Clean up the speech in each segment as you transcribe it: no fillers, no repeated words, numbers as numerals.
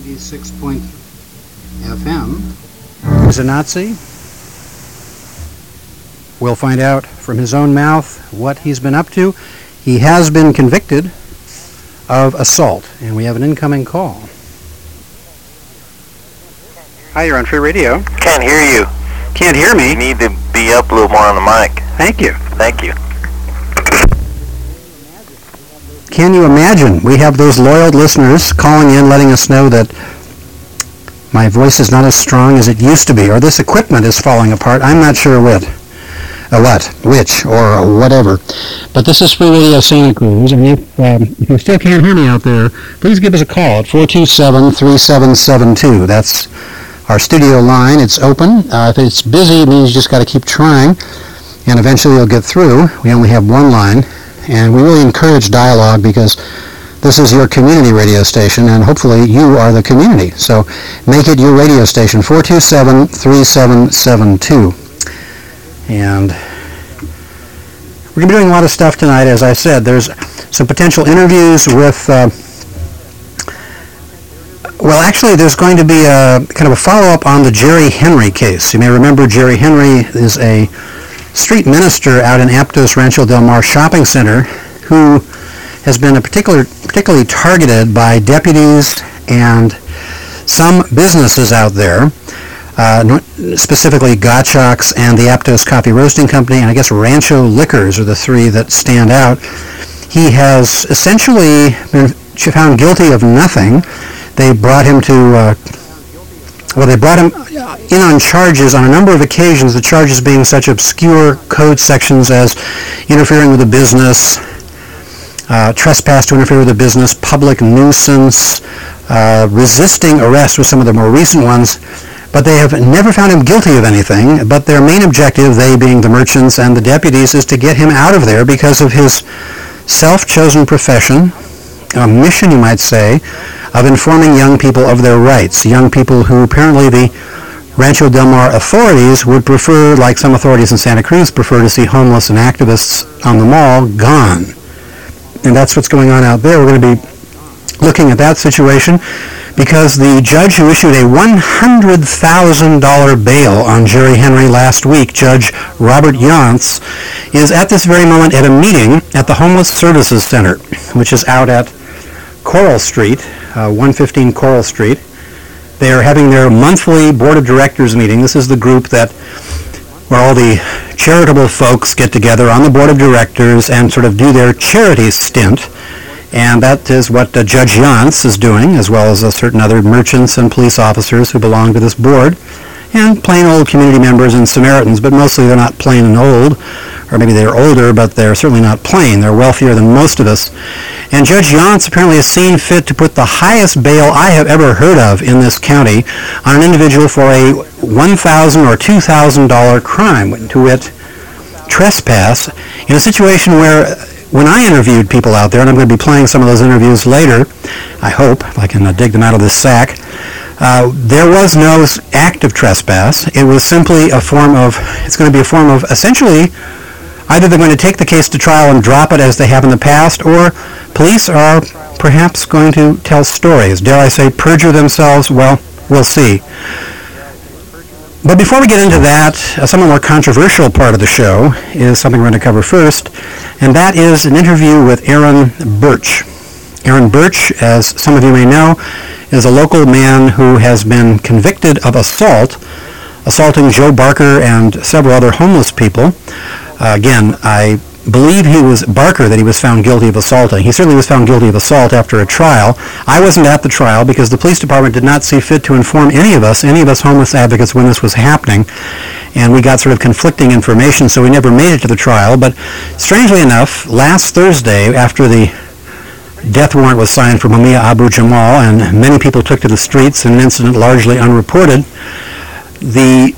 96.FM. Is a Nazi? We'll find out from his own mouth what he's been up to. He has been convicted of assault, and we have an incoming call. Hi, you're on Free Radio. Can't hear you. Can't hear me? You need to be up a little more on the mic. Thank you. Thank you. Can you imagine? We have those loyal listeners calling in, letting us know that my voice is not as strong as it used to be, or this equipment is falling apart. I'm not sure which, or whatever. But this is Free Radio Santa Cruz, and if you still can't hear me out there, please give us a call at 427-3772. That's our studio line. It's open. If it's busy, it means you just got to keep trying, and eventually you'll get through. We only have one line, and we really encourage dialogue because this is your community radio station, and hopefully you are the community. So make it your radio station, 427-3772. And we're going to be doing a lot of stuff tonight, as I said. There's some potential interviews with, actually there's going to be a kind of a follow-up on the Jerry Henry case. You may remember Jerry Henry is a street minister out in Aptos Rancho Del Mar Shopping Center who has been particularly targeted by deputies and some businesses out there, specifically Gottschalk's and the Aptos Coffee Roasting Company, and I guess Rancho Liquors are the three that stand out. He has essentially been found guilty of nothing. They brought him in on charges on a number of occasions, the charges being such obscure code sections as interfering with a business, trespass to interfere with a business, public nuisance, resisting arrest was some of the more recent ones, but they have never found him guilty of anything. But their main objective, they being the merchants and the deputies, is to get him out of there because of his self-chosen profession, a mission, you might say, of informing young people of their rights, young people who apparently the Rancho Del Mar authorities would prefer, like some authorities in Santa Cruz prefer, to see homeless and activists on the mall gone. And that's what's going on out there. We're going to be looking at that situation because the judge who issued a $100,000 bail on Jerry Henry last week, Judge Robert Yance, is at this very moment at a meeting at the Homeless Services Center, which is out at Coral Street, 115 Coral Street. They are having their monthly Board of Directors meeting. This is the group where all the charitable folks get together on the Board of Directors and sort of do their charity stint. And that is what Judge Yance is doing, as well as certain other merchants and police officers who belong to this board, and plain old community members and Samaritans, but mostly they're not plain and old, or maybe they're older, but they're certainly not plain. They're wealthier than most of us. And Judge Yance apparently has seen fit to put the highest bail I have ever heard of in this county on an individual for a $1,000 or $2,000 crime, to wit, trespass, in a situation where when I interviewed people out there, and I'm going to be playing some of those interviews later, I hope, if I can dig them out of this sack, there was no act of trespass. It was simply it's going to be a form of essentially either they're going to take the case to trial and drop it as they have in the past, or police are perhaps going to tell stories. Dare I say perjure themselves? Well, we'll see. But before we get into that, a somewhat more controversial part of the show is something we're going to cover first, and that is an interview with Aaron Birch. Aaron Birch, as some of you may know, is a local man who has been convicted of assaulting Joe Barker and several other homeless people. Again, I believe he was Barker that he was found guilty of assaulting. He certainly was found guilty of assault after a trial. I wasn't at the trial because the police department did not see fit to inform any of us homeless advocates, when this was happening. And we got sort of conflicting information, so we never made it to the trial. But strangely enough, last Thursday, after the death warrant was signed for Mumia Abu Jamal and many people took to the streets in an incident largely unreported, the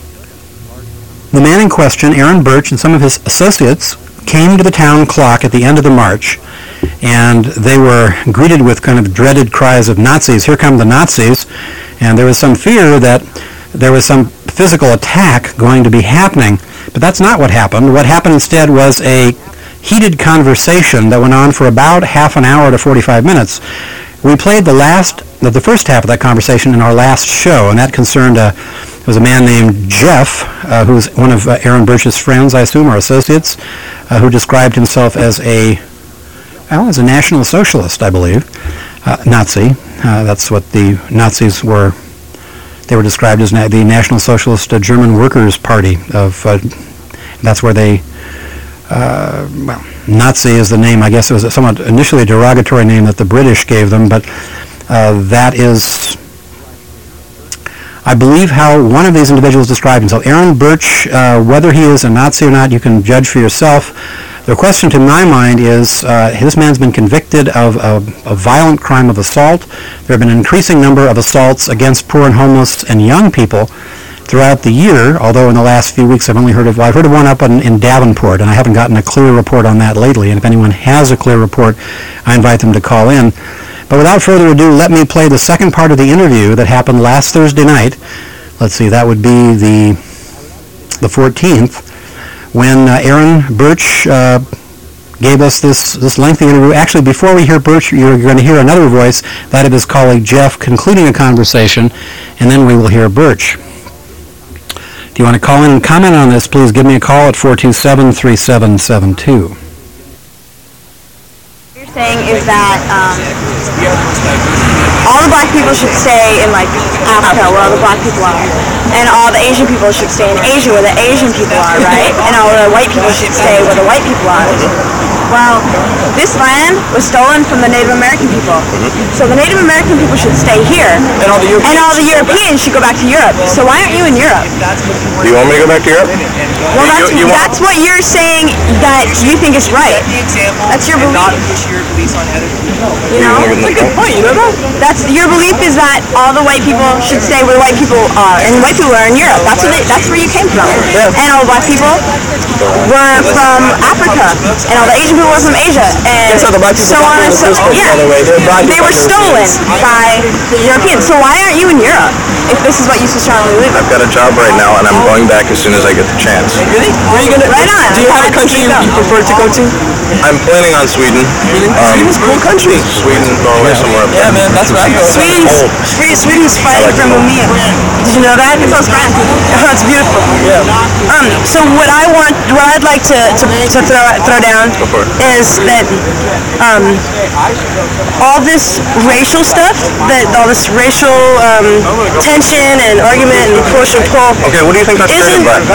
man in question, Aaron Birch, and some of his associates came to the town clock at the end of the march, and they were greeted with kind of dreaded cries of Nazis. Here come the Nazis. And there was some fear that there was some physical attack going to be happening. But that's not what happened. What happened instead was a heated conversation that went on for about half an hour to 45 minutes, We played the first half of that conversation in our last show, and that concerned there was a man named Jeff, who's one of Aaron Burch's friends, I assume, or associates, who described himself as a National Socialist, I believe, Nazi. That's what the Nazis were. They were described as the National Socialist German Workers' Party. That's where they. Nazi is the name. I guess it was somewhat initially a derogatory name that the British gave them, but that is, I believe, how one of these individuals described himself. Aaron Burch, whether he is a Nazi or not, you can judge for yourself. The question to my mind is, this man's been convicted of a violent crime of assault. There have been an increasing number of assaults against poor and homeless and young people throughout the year, although in the last few weeks I've heard of one up in Davenport, and I haven't gotten a clear report on that lately, and if anyone has a clear report, I invite them to call in. But without further ado, let me play the second part of the interview that happened last Thursday night. Let's see, that would be the 14th, when Aaron Burch gave us this lengthy interview. Actually, before we hear Burch, you're going to hear another voice, that of his colleague Jeff, concluding a conversation, and then we will hear Burch. If you want to call in and comment on this, please give me a call at 427-3772. What you're saying is that all the black people should stay in Africa, where all the black people are, and all the Asian people should stay in Asia, where the Asian people are, right? And all the white people should stay where the white people are. Well, this land was stolen from the Native American people. So the Native American people should stay here. And all the Europeans should go back to Europe. So why aren't you in Europe? Do you want me to go back to Europe? Well, that's what you're saying that you think is right. That's your belief. You know? That's a good point, you know that? Your belief is that all the white people should stay where the white people are, and white people are in Europe. That's where you came from. And all the black people were from Africa, and all the Asian people were from Asia, and so on and so on. Yeah, they were stolen by the Europeans. So why aren't you in Europe if this is what you so strongly believe in? I've got a job right now, and I'm going back as soon as I get the chance. Really? Where are you gonna? Right on. Do you have a country you prefer to go to? I'm planning on Sweden. Sweden's a cool country. Sweden, Norway, somewhere up there. Yeah, man, that's where I go. Sweden's fighting from Mumia. Did you know that? It's all France. Oh, it's beautiful. Yeah. So what I'd like to throw down is that all this racial stuff, all this racial tension and argument and push and pull. Okay, what do you think that's created by?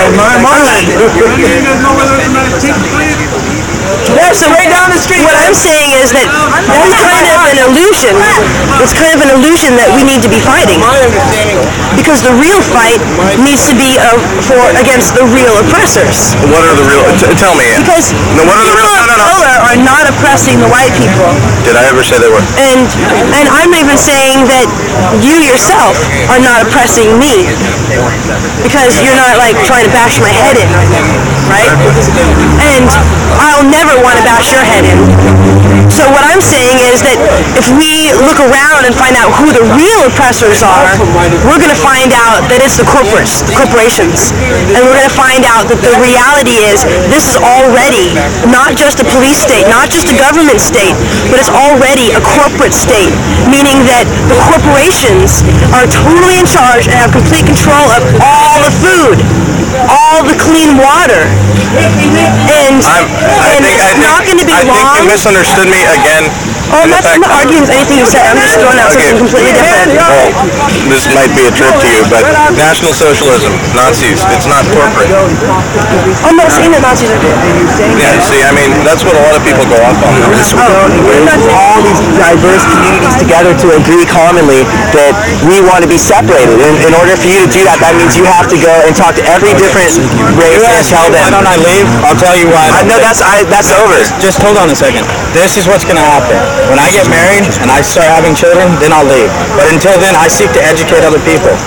Yeah, so right down the street. What I'm saying is that that's kind of an illusion. It's kind of an illusion that we need to be fighting. Because the real fight needs to be against the real oppressors. What are the real? Tell me. Because what are the real? people of color are not oppressing the white people. Did I ever say they were? And I'm even saying that you yourself are not oppressing me. Because you're not trying to bash my head in, right? And I'll never want to bash your head in. So what I'm saying is that if we look around and find out who the real oppressors are, we're going to find out that it's the corporations. And we're going to find out that the reality is this is already not just a police state, not just a government state, but it's already a corporate state, meaning that the corporations are totally in charge and have complete control of all the food, all the clean water. And it's not going to be long. I think you misunderstood me again. Oh, I'm not arguing with anything you said. I'm just throwing out something completely different. Well, this might be a trip to you, but National Socialism, Nazis, it's not corporate. I'm not saying that Nazis are good. Yeah, see, I mean, that's what a lot of people go off on. All these diverse communities together to agree commonly that we want to be separated. In order for you to do that, that means you have to go and talk to every different race and tell them. Why don't I leave? I'll tell you why. No, that's over. Just hold on a second. This is what's going to happen. When I get married and I start having children, then I'll leave. But until then, I seek to educate other people.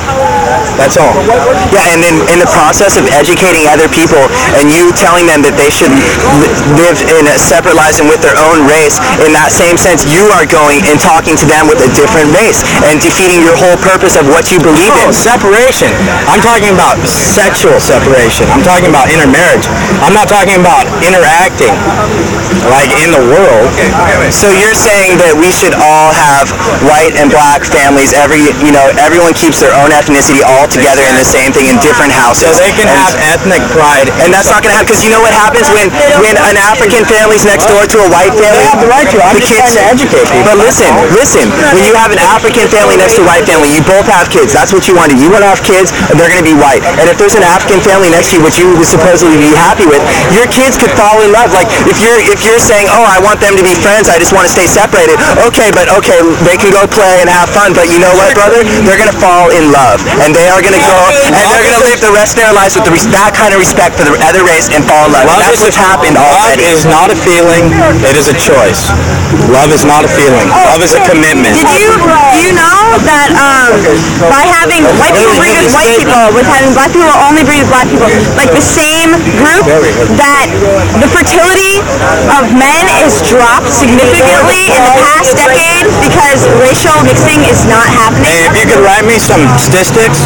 That's all. Yeah, and then in the process of educating other people and you telling them that they should live in separate lives and with their own race, in that same sense, you are going and talking to them with a different race and defeating your whole purpose of what you believe in. Separation. I'm talking about sexual separation. I'm talking about intermarriage. I'm not talking about interacting like in the world. So you're saying that we should all have white and black families, everyone keeps their own ethnicity all together in the same thing in different houses. So they can have ethnic pride. And that's not going to happen, because you know what happens when an African family's next door to a white family? They have the right to. I'm just trying to educate people. But listen, when you have an African family next to a white family, you both have kids. That's what you wanted. You want to have kids, and they're going to be white. And if there's an African family next to you, which you would supposedly be happy with, your kids could fall in love. Like, if you're saying, oh, I want them to be friends, I just want to stay separated. Okay, they can go play and have fun, but you know what, brother? They're going to fall in love, and they are going to go, and they're going to live the rest of their lives with that kind of respect for the other race and fall in love. That's what's happened already. Love is not a feeling, it is a choice. Love is not a feeling. Love is a commitment. Do you know that by having white people breed with white people, with having black people only breed with black people, like the same group, that the fertility of men is dropped significantly in the past decade because racial mixing is not happening? Hey, if you could write me some statistics,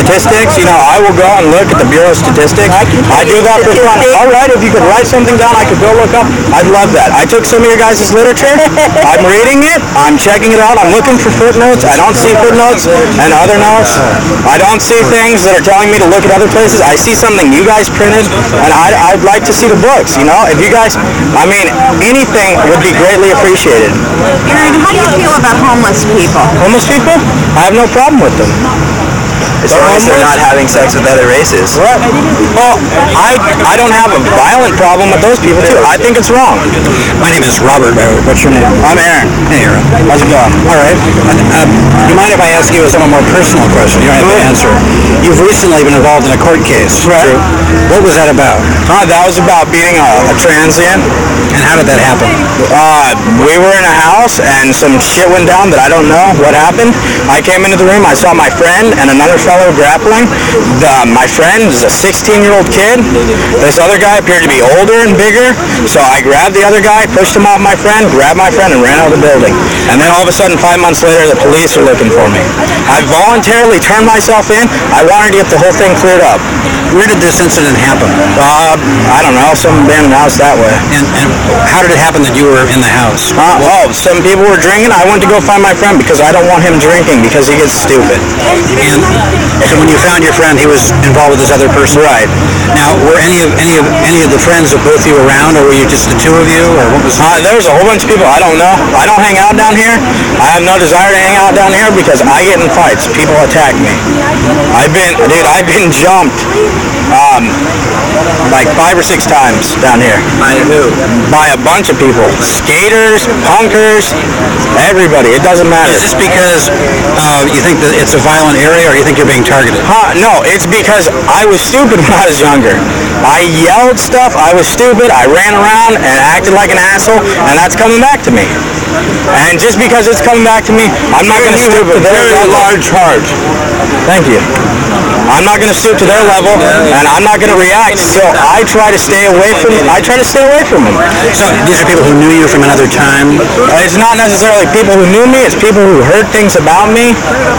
I will go and look at the Bureau of Statistics. I do that for fun. All right, if you could write something down I could go look up, I'd love that. I took some of your guys' literature. I'm reading it. I'm checking it out. I'm looking for footnotes. I don't see footnotes and other notes. I don't see things that are telling me to look at other places. I see something you guys printed, and I'd like to see the books, If you guys, anything would be greatly appreciated. Aaron, how do you feel about homeless people? Homeless people? I have no problem with them. As long as they're not having sex with other races. What? Well, I don't have a violent problem with those people, too. I think it's wrong. My name is Robert. What's your name? I'm Aaron. Hey, Aaron. How's it going? All right. Do you mind if I ask you a somewhat more personal question? You don't have to answer. You've recently been involved in a court case. Right. True. What was that about? That was about beating a transient. And how did that happen? We were in a house, and some shit went down that I don't know what happened. I came into the room. I saw my friend and another fellow grappling. My friend is a 16-year-old kid. This other guy appeared to be older and bigger, so I grabbed the other guy, pushed him off my friend, grabbed my friend, and ran out of the building. And then all of a sudden, 5 months later, the police are looking for me. I voluntarily turned myself in. I wanted to get the whole thing cleared up. Where did this incident happen? I don't know, some abandoned house that way. And how did it happen that you were in the house? Some people were drinking. I went to go find my friend because I don't want him drinking because he gets stupid. And so when you found your friend, he was involved with this other person? Right. Now, were any of the friends of both of you around, or were you just the two of you, or what was? There's a whole bunch of people. I don't know. I don't hang out down here. I have no desire to hang out down here because I get in fights. People attack me. I've been jumped like 5 or 6 times down here. By who? By a bunch of people. Skaters, punkers, everybody. It doesn't matter. Is this because you think that it's a violent area, or you think you're being targeted? No, it's because I was stupid when I was younger. I yelled stuff. I was stupid. I ran around and acted like an asshole, and that's coming back to me. And just because it's coming back to me, I'm not going to stoop to their level. Large heart. Thank you. I'm not going to stoop to their level, and I'm not going to react. So I try to stay away from them. So these are people who knew you from another time? It's not necessarily people who knew me. It's people who heard things about me.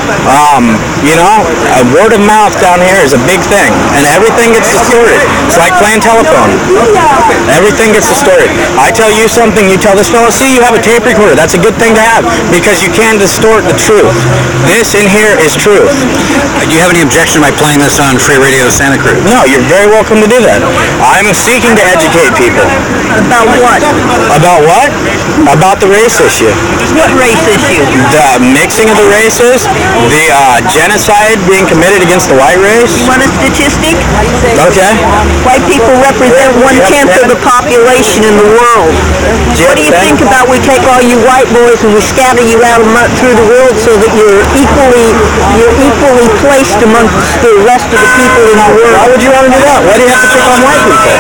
Word of mouth down here is a big thing, and everything gets distorted. It's like playing telephone. Everything gets distorted. I tell you something, you tell this fellow, see, you have a tape recorder. That's a good thing to have because you can distort the truth. This in here is truth. Do you have any objection by playing this on Free Radio Santa Cruz? No, you're very welcome to do that. I'm seeking to educate people. About what? About what? About the race issue. What race issue? The mixing of the races, the genocide being committed against the white race. You want a statistic? Okay. White people represent 1/10 of the population in the world. What do you think about we take all you white boys and we scatter you out through the world so that you're equally placed amongst the rest of the people in the world? Why would you want to do that? Why do you have to pick on white people?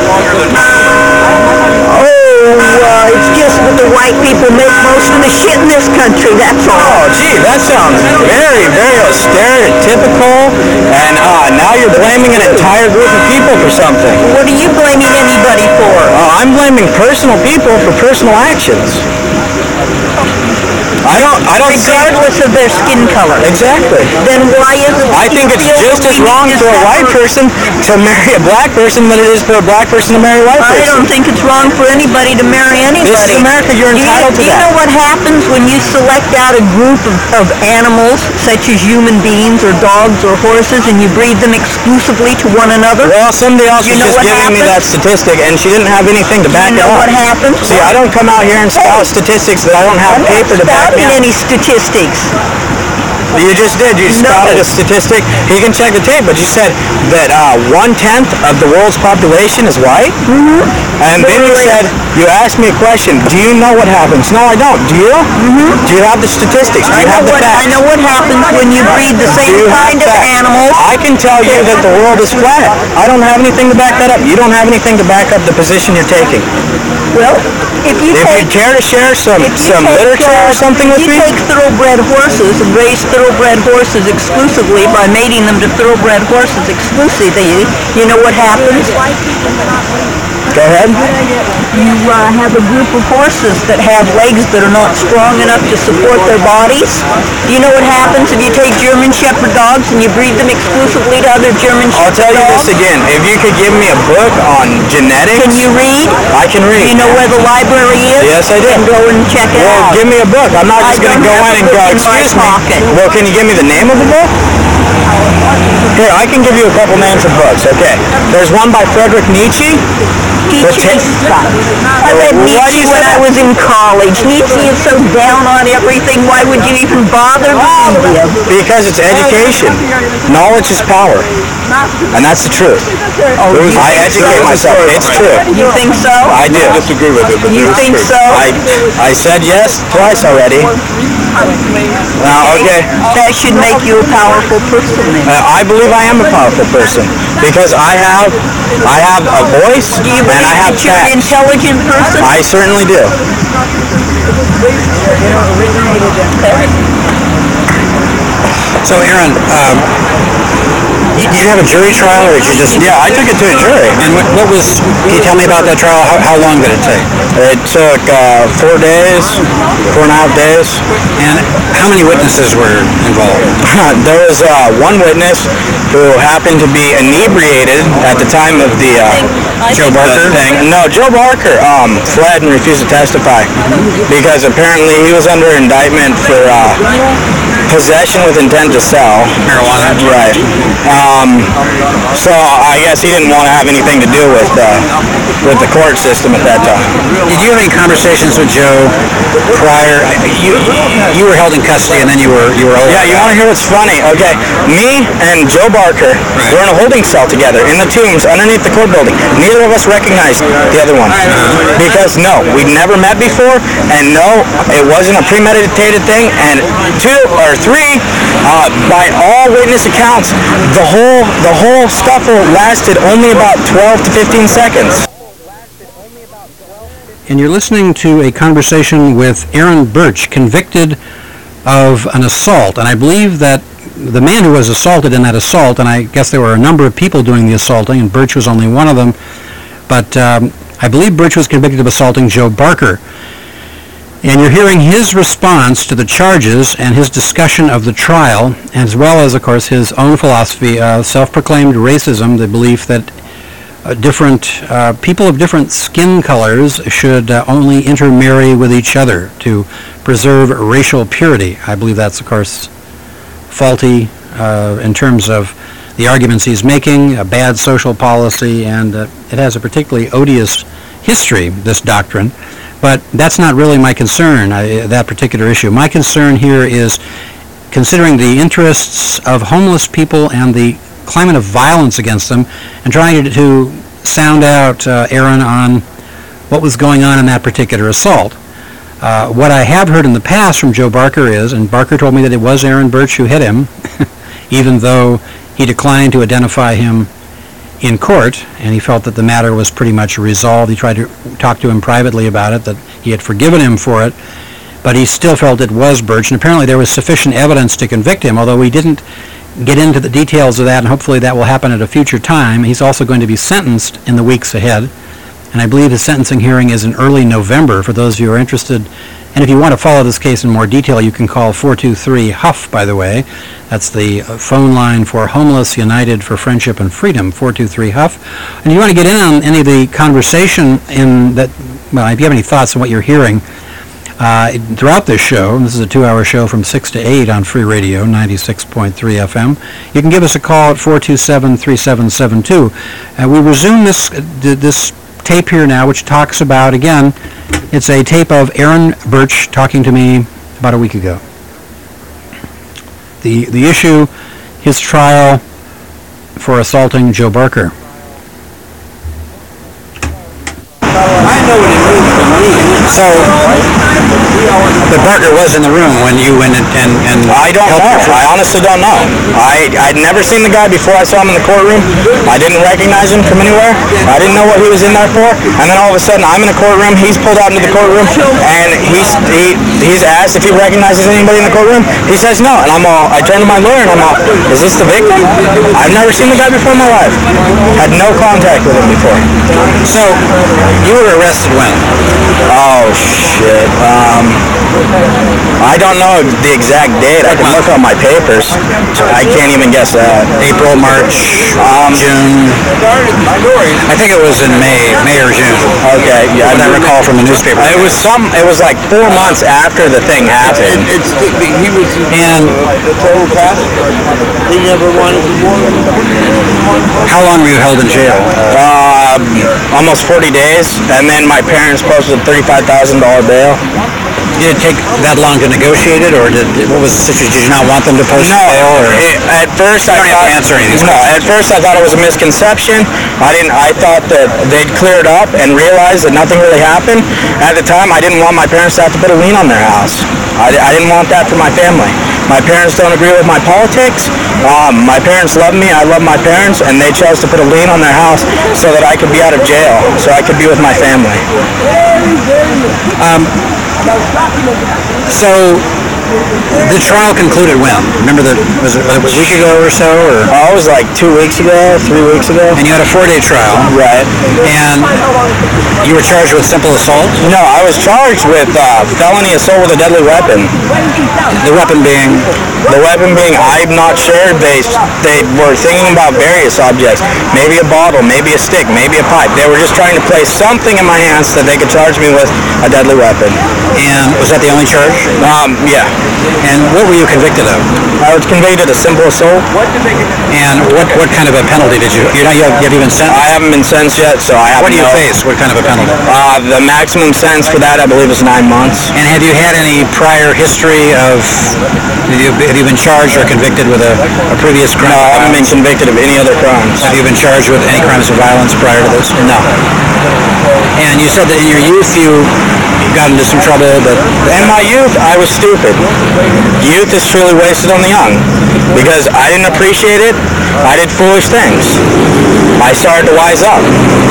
It's just that the white people make most of the shit in this country, that's all. Oh, gee, that sounds very, very stereotypical entire group of people for something. What are you blaming anybody for? I'm blaming personal people for personal actions. I don't Regardless of their skin color. Exactly. Then why isn't I think it's just as wrong for a white person to marry a black person than it is for a black person to marry a white person. I don't think it's wrong for anybody to marry anybody. This is America. You're entitled to that. Do you know what happens when you select out a group of animals, such as human beings or dogs or horses, and you breed them exclusively to one another? Well, somebody else was just giving me that statistic, and she didn't have anything to back it up. You know what happens? See, I don't come out here and spout statistics that I don't have paper to back me up. Any statistics. You just did. You spouted a statistic. You can check the tape, but you said that 1/10 of the world's population is white. Mm-hmm. And then you asked me a question. Do you know what happens? No, I don't. Do you? Mm-hmm. Do you have the statistics? Do you have the facts? I know what happens when you breed the same kind of animals. I can tell you that the world is flat. I don't have anything to back that up. You don't have anything to back up the position you're taking. Well, if you care to share some literature or something with me? If you take thoroughbred horses and raise thoroughbred horses exclusively by mating them to thoroughbred horses exclusively, you know what happens? Go ahead. You have a group of horses that have legs that are not strong enough to support their bodies. Do you know what happens if you take German Shepherd dogs and you breed them exclusively to other German Shepherd dogs? I'll tell you this again. If you could give me a book on genetics. Can you read? I can read. Do you know where the library is? Yes, I do. Then go and check it out. Well, give me a book. I'm not just going to go in and go, excuse me. Well, can you give me the name of the book? Here, I can give you a couple names of books, okay. There's one by Friedrich Nietzsche. I read Nietzsche when I was in college. Nietzsche is so down on everything. Why would you even bother reading him? Because it's education. Knowledge is power. And that's the truth. I educate myself. It's true. You think so? I do. I disagree with it, but You think so? I said yes twice already. Okay. That should make you a powerful person. I believe I am a powerful person because I have a voice and I have you're an facts. intelligent person? I certainly do. So, Aaron, you have a jury trial, or did you just... Yeah, I took it to a jury. And what was... Can you tell me about that trial? How long did it take? It took 4 days, 4.5 days. And how many witnesses were involved? There was one witness who happened to be inebriated at the time of the Joe Barker thing. No, Joe Barker fled and refused to testify because apparently he was under indictment for possession with intent to sell marijuana. Right. So I guess he didn't want to have anything to do with the court system at that time. Did you have any conversations with Joe prior? You were held in custody, and then you were over. Yeah, you want to hear what's funny? Okay, me and Joe Barker were in a holding cell together in the Tombs underneath the court building. Neither of us recognized the other one because no, we'd never met before, and no, it wasn't a premeditated thing. And 2 or 3, by all witness accounts, the whole scuffle lasted only about 12 to 15 seconds. And you're listening to a conversation with Aaron Burch, convicted of an assault. And I believe that the man who was assaulted in that assault, and I guess there were a number of people doing the assaulting, and Burch was only one of them, but I believe Burch was convicted of assaulting Joe Barker. And you're hearing his response to the charges and his discussion of the trial, as well as, of course, his own philosophy of self-proclaimed racism, the belief that people of different skin colors should only intermarry with each other to preserve racial purity. I believe that's, of course, faulty in terms of the arguments he's making, a bad social policy, and it has a particularly odious history, this doctrine. But that's not really my concern, that particular issue. My concern here is considering the interests of homeless people and the climate of violence against them, and trying to sound out, Aaron, on what was going on in that particular assault. What I have heard in the past from Joe Barker is, and Barker told me that it was Aaron Burch who hit him, even though he declined to identify him in court, and he felt that the matter was pretty much resolved. He tried to talk to him privately about it, that he had forgiven him for it, but he still felt it was Burch, and apparently there was sufficient evidence to convict him, although he didn't get into the details of that, and hopefully that will happen at a future time. He's also going to be sentenced in the weeks ahead, and I believe his sentencing hearing is in early November for those of you who are interested. And if you want to follow this case in more detail, you can call 423-HUF, by the way. That's the phone line for Homeless United for Friendship and Freedom, 423-HUF. And if you want to get in on any of the conversation in that, well, if you have any thoughts on what you're hearing throughout this show, and this is a 2-hour show from 6 to 8 on Free Radio, 96.3 FM, you can give us a call at 427-3772. We resume this tape here now, which talks about, again, it's a tape of Aaron Birch talking to me about a week ago. The issue, his trial for assaulting Joe Barker. I know what it means to me. So, but Barker was in the room when you went and I don't know. I honestly don't know. I'd never seen the guy before I saw him in the courtroom. I didn't recognize him from anywhere. I didn't know what he was in there for. And then all of a sudden, I'm in the courtroom. He's pulled out into the courtroom, and he's asked if he recognizes anybody in the courtroom. He says no, and I turn to my lawyer and I'm all, is this the victim? I've never seen the guy before in my life. Had no contact with him before. So, you were arrested when? Oh shit. I don't know the exact date. I can look on my papers. I can't even guess that. April, March, June. I think it was in May or June. Okay, yeah. I recall from the newspaper. It was like 4 months after the thing happened. He was And the total pastor. He never wanted to work. how long were you held in jail? Almost 40 days, and then my parents posted a $35,000 bail. Did it take that long to negotiate it, or what was the situation? Did you not want them to post No, bail? Or? at first I don't have to answer any of these questions. At first I thought it was a misconception. I thought that they'd cleared up and realized that nothing really happened. At the time, I didn't want my parents to have to put a lien on their house. I didn't want that for my family. My parents don't agree with my politics. My parents love me. I love my parents, and they chose to put a lien on their house so that I could be out of jail, so I could be with my family. So, the trial concluded when? Remember was it a week ago or so? Or? It was like 2 weeks ago, 3 weeks ago. And you had a 4-day trial. Right. And you were charged with simple assault? No, I was charged with felony assault with a deadly weapon. The weapon being? The weapon being, I'm not sure. They were thinking about various objects. Maybe a bottle, maybe a stick, maybe a pipe. They were just trying to place something in my hands that they could charge me with a deadly weapon. And was that the only charge? Yeah. And what were you convicted of? I was convicted of simple assault. And what kind of a penalty did you? You have you been sentenced? I haven't been sentenced yet, so I haven't. What do you face? What kind of a penalty? The maximum sentence for that, I believe, is 9 months. And have you had any prior history of? Have you been charged or convicted with a previous crime? No, I haven't been convicted of any other crimes. Have you been charged with any crimes of violence prior to this? No. And you said that in your youth you got into some trouble, but in my youth, I was stupid. Youth is truly wasted on the young because I didn't appreciate it. I did foolish things. I started to wise up.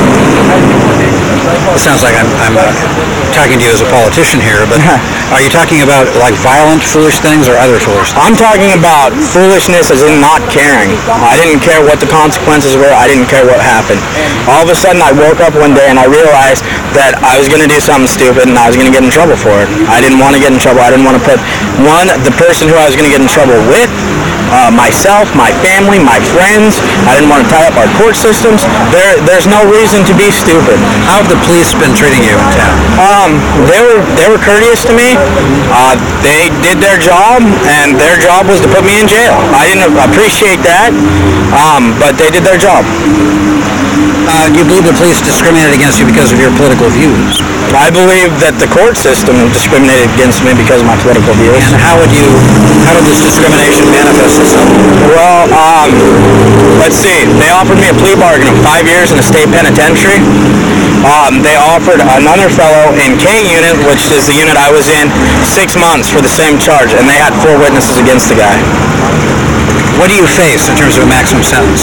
It sounds like I'm talking to you as a politician here, but are you talking about like violent, foolish things or other foolish things? I'm talking about foolishness as in not caring. I didn't care what the consequences were. I didn't care what happened. All of a sudden, I woke up one day and I realized that I was going to do something stupid and I was going to get in trouble for it. I didn't want to get in trouble. I didn't want to put, the person who I was going to get in trouble with, myself, my family, my friends. I didn't want to tie up our court systems. There's no reason to be stupid. How have the police been treating you in town? They were courteous to me. They did their job, and their job was to put me in jail. I didn't appreciate that, but they did their job. You believe the police discriminated against you because of your political views? I believe that the court system discriminated against me because of my political views. And how did this discrimination manifest itself? Well, let's see. They offered me a plea bargain of 5 years in a state penitentiary. They offered another fellow in K unit, which is the unit I was in, 6 months for the same charge, and they had 4 witnesses against the guy. What do you face in terms of a maximum sentence?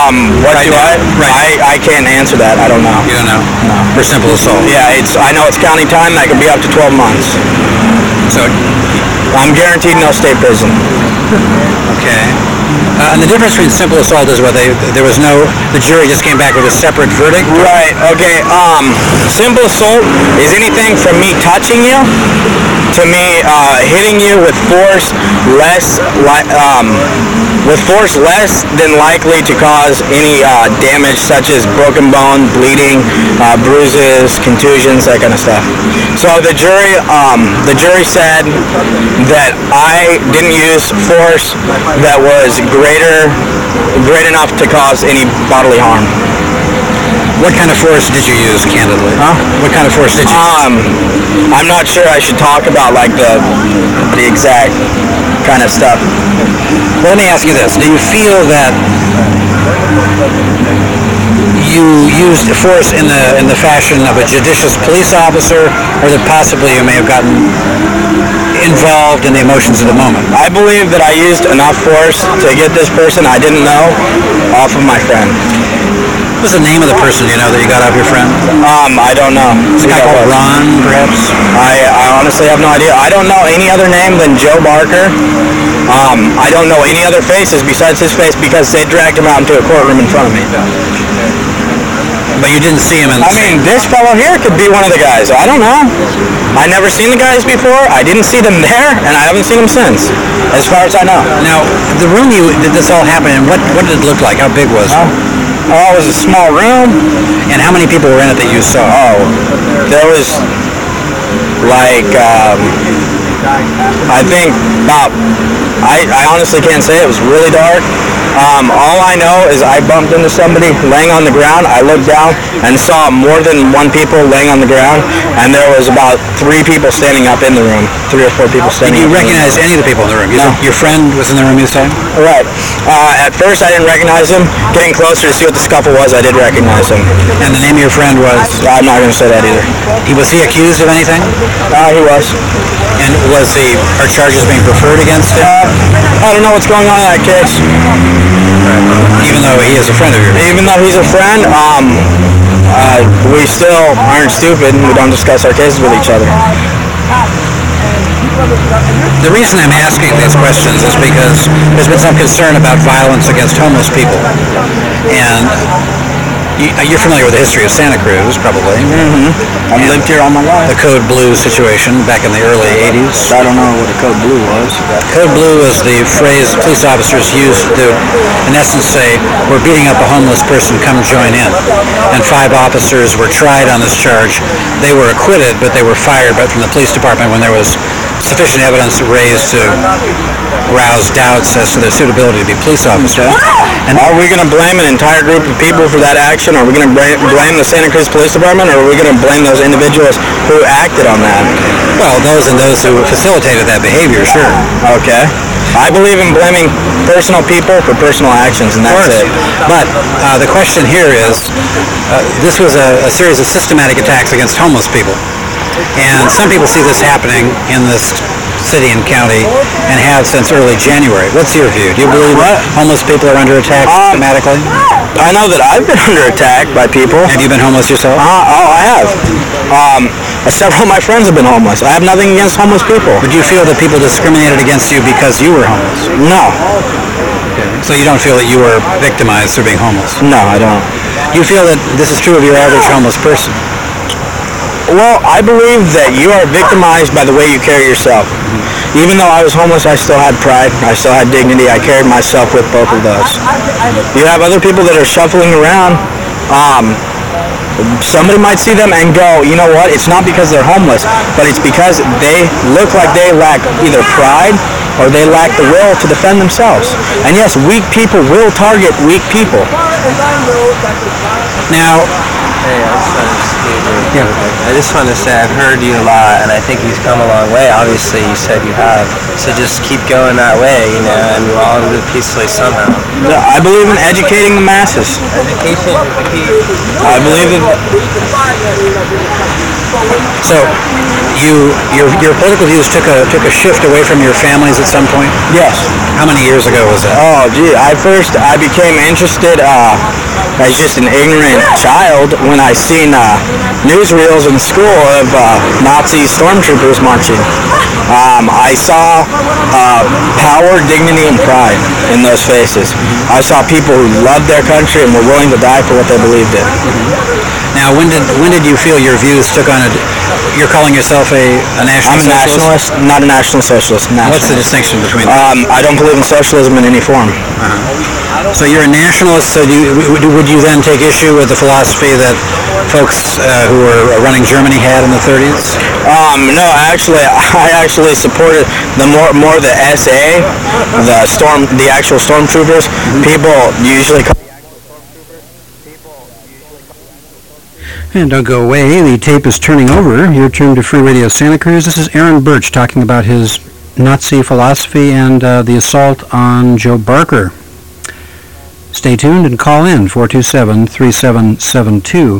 I can't answer that. I don't know. You don't know? No. For simple assault? Yeah, I know it's county time. That could be up to 12 months. So I'm guaranteed no state prison. Okay. And the difference between simple assault is what the jury just came back with a separate verdict? Right, okay. Simple assault is anything from me touching you to me hitting you with force less than likely to cause any damage, such as broken bone, bleeding, bruises, contusions, that kind of stuff. So the jury said that I didn't use force that was great enough to cause any bodily harm. What kind of force did you use, candidly? Huh? What kind of force did you use? I'm not sure I should talk about like the exact kind of stuff. Well, let me ask you this. Do you feel that you used force in the fashion of a judicious police officer, or that possibly you may have gotten involved in the emotions of the moment? I believe that I used enough force to get this person I didn't know off of my friend. What was the name of the person that you got off your friend? I don't know. Is it a guy called Ron, perhaps? I honestly have no idea. I don't know any other name than Joe Barker. I don't know any other faces besides his face because they dragged him out into a courtroom in front of me. But you didn't see him in the this fellow here could be one of the guys. I don't know. I never seen the guys before. I didn't see them there, and I haven't seen them since, as far as I know. Now, the room did this all happen in, what did it look like? How big was it? It was a small room. And how many people were in it that you saw? There was like, I think about, I honestly can't say. It was really dark. All I know is I bumped into somebody laying on the ground. I looked down and saw more than one people laying on the ground, and there was about 3 people standing up in the room. 3 or 4 people standing up. Did you recognize any of the people in the room? No. Your friend was in the room, you said? Right. At first I didn't recognize him. Getting closer to see what the scuffle was, I did recognize him. And the name of your friend was? I'm not going to say that either. Was he accused of anything? He was. And are charges being preferred against him? I don't know what's going on in that case. Even though he is a friend of yours? Even though he's a friend, we still aren't stupid and we don't discuss our cases with each other. The reason I'm asking these questions is because there's been some concern about violence against homeless people. And you're familiar with the history of Santa Cruz, probably. Mm-hmm. I've lived here all my life. The Code Blue situation back in the early 80s. I don't know what a Code Blue was. Code Blue is the phrase police officers used to, in essence, say, we're beating up a homeless person, come join in. And 5 officers were tried on this charge. They were acquitted, but they were fired from the police department when there was sufficient evidence raised to rouse doubts as to their suitability to be police officers. And are we going to blame an entire group of people for that action? Are we going to blame the Santa Cruz Police Department, or are we going to blame those individuals who acted on that? Well, those who facilitated that behavior, sure. Okay. I believe in blaming personal people for personal actions, and that's it. But the question here is, this was a series of systematic attacks against homeless people. And some people see this happening in this city and county and have since early January. What's your view? Do you believe that homeless people are under attack systematically? I know that I've been under attack by people. Have you been homeless yourself? I have. Several of my friends have been homeless. I have nothing against homeless people. But do you feel that people discriminated against you because you were homeless? No. So you don't feel that you were victimized through being homeless? No, I don't. Do you feel that this is true of your average homeless person? Well, I believe that you are victimized by the way you carry yourself. Even though I was homeless, I still had pride. I still had dignity. I carried myself with both of those. You have other people that are shuffling around. Somebody might see them and go, you know what, it's not because they're homeless, but it's because they look like they lack either pride or they lack the will to defend themselves. And yes, weak people will target weak people. Now, I just want to say I've heard you a lot, and I think you've come a long way. Obviously, you said you have. So just keep going that way, and we'll all live peacefully somehow. I believe in educating the masses. Education is the key. I believe in... So, your political views took a shift away from your families at some point? Yes. How many years ago was that? Oh, gee, I became interested as just an ignorant child when I seen newsreels in school of Nazi stormtroopers marching. I saw power, dignity, and pride in those faces. I saw people who loved their country and were willing to die for what they believed in. Now, when did you feel your views took on it? You're calling yourself a national I'm a socialist? nationalist, not a national socialist. What's the distinction between them? I don't believe in socialism in any form. So you're a nationalist, so would you then take issue with the philosophy that folks who were running Germany had in the 30s? No, actually, I actually supported the more the SA, the actual stormtroopers. People usually call. And don't go away. The tape is turning over. You're tuned to Free Radio Santa Cruz. This is Aaron Birch talking about his Nazi philosophy and the assault on Joe Barker. Stay tuned and call in 427-3772.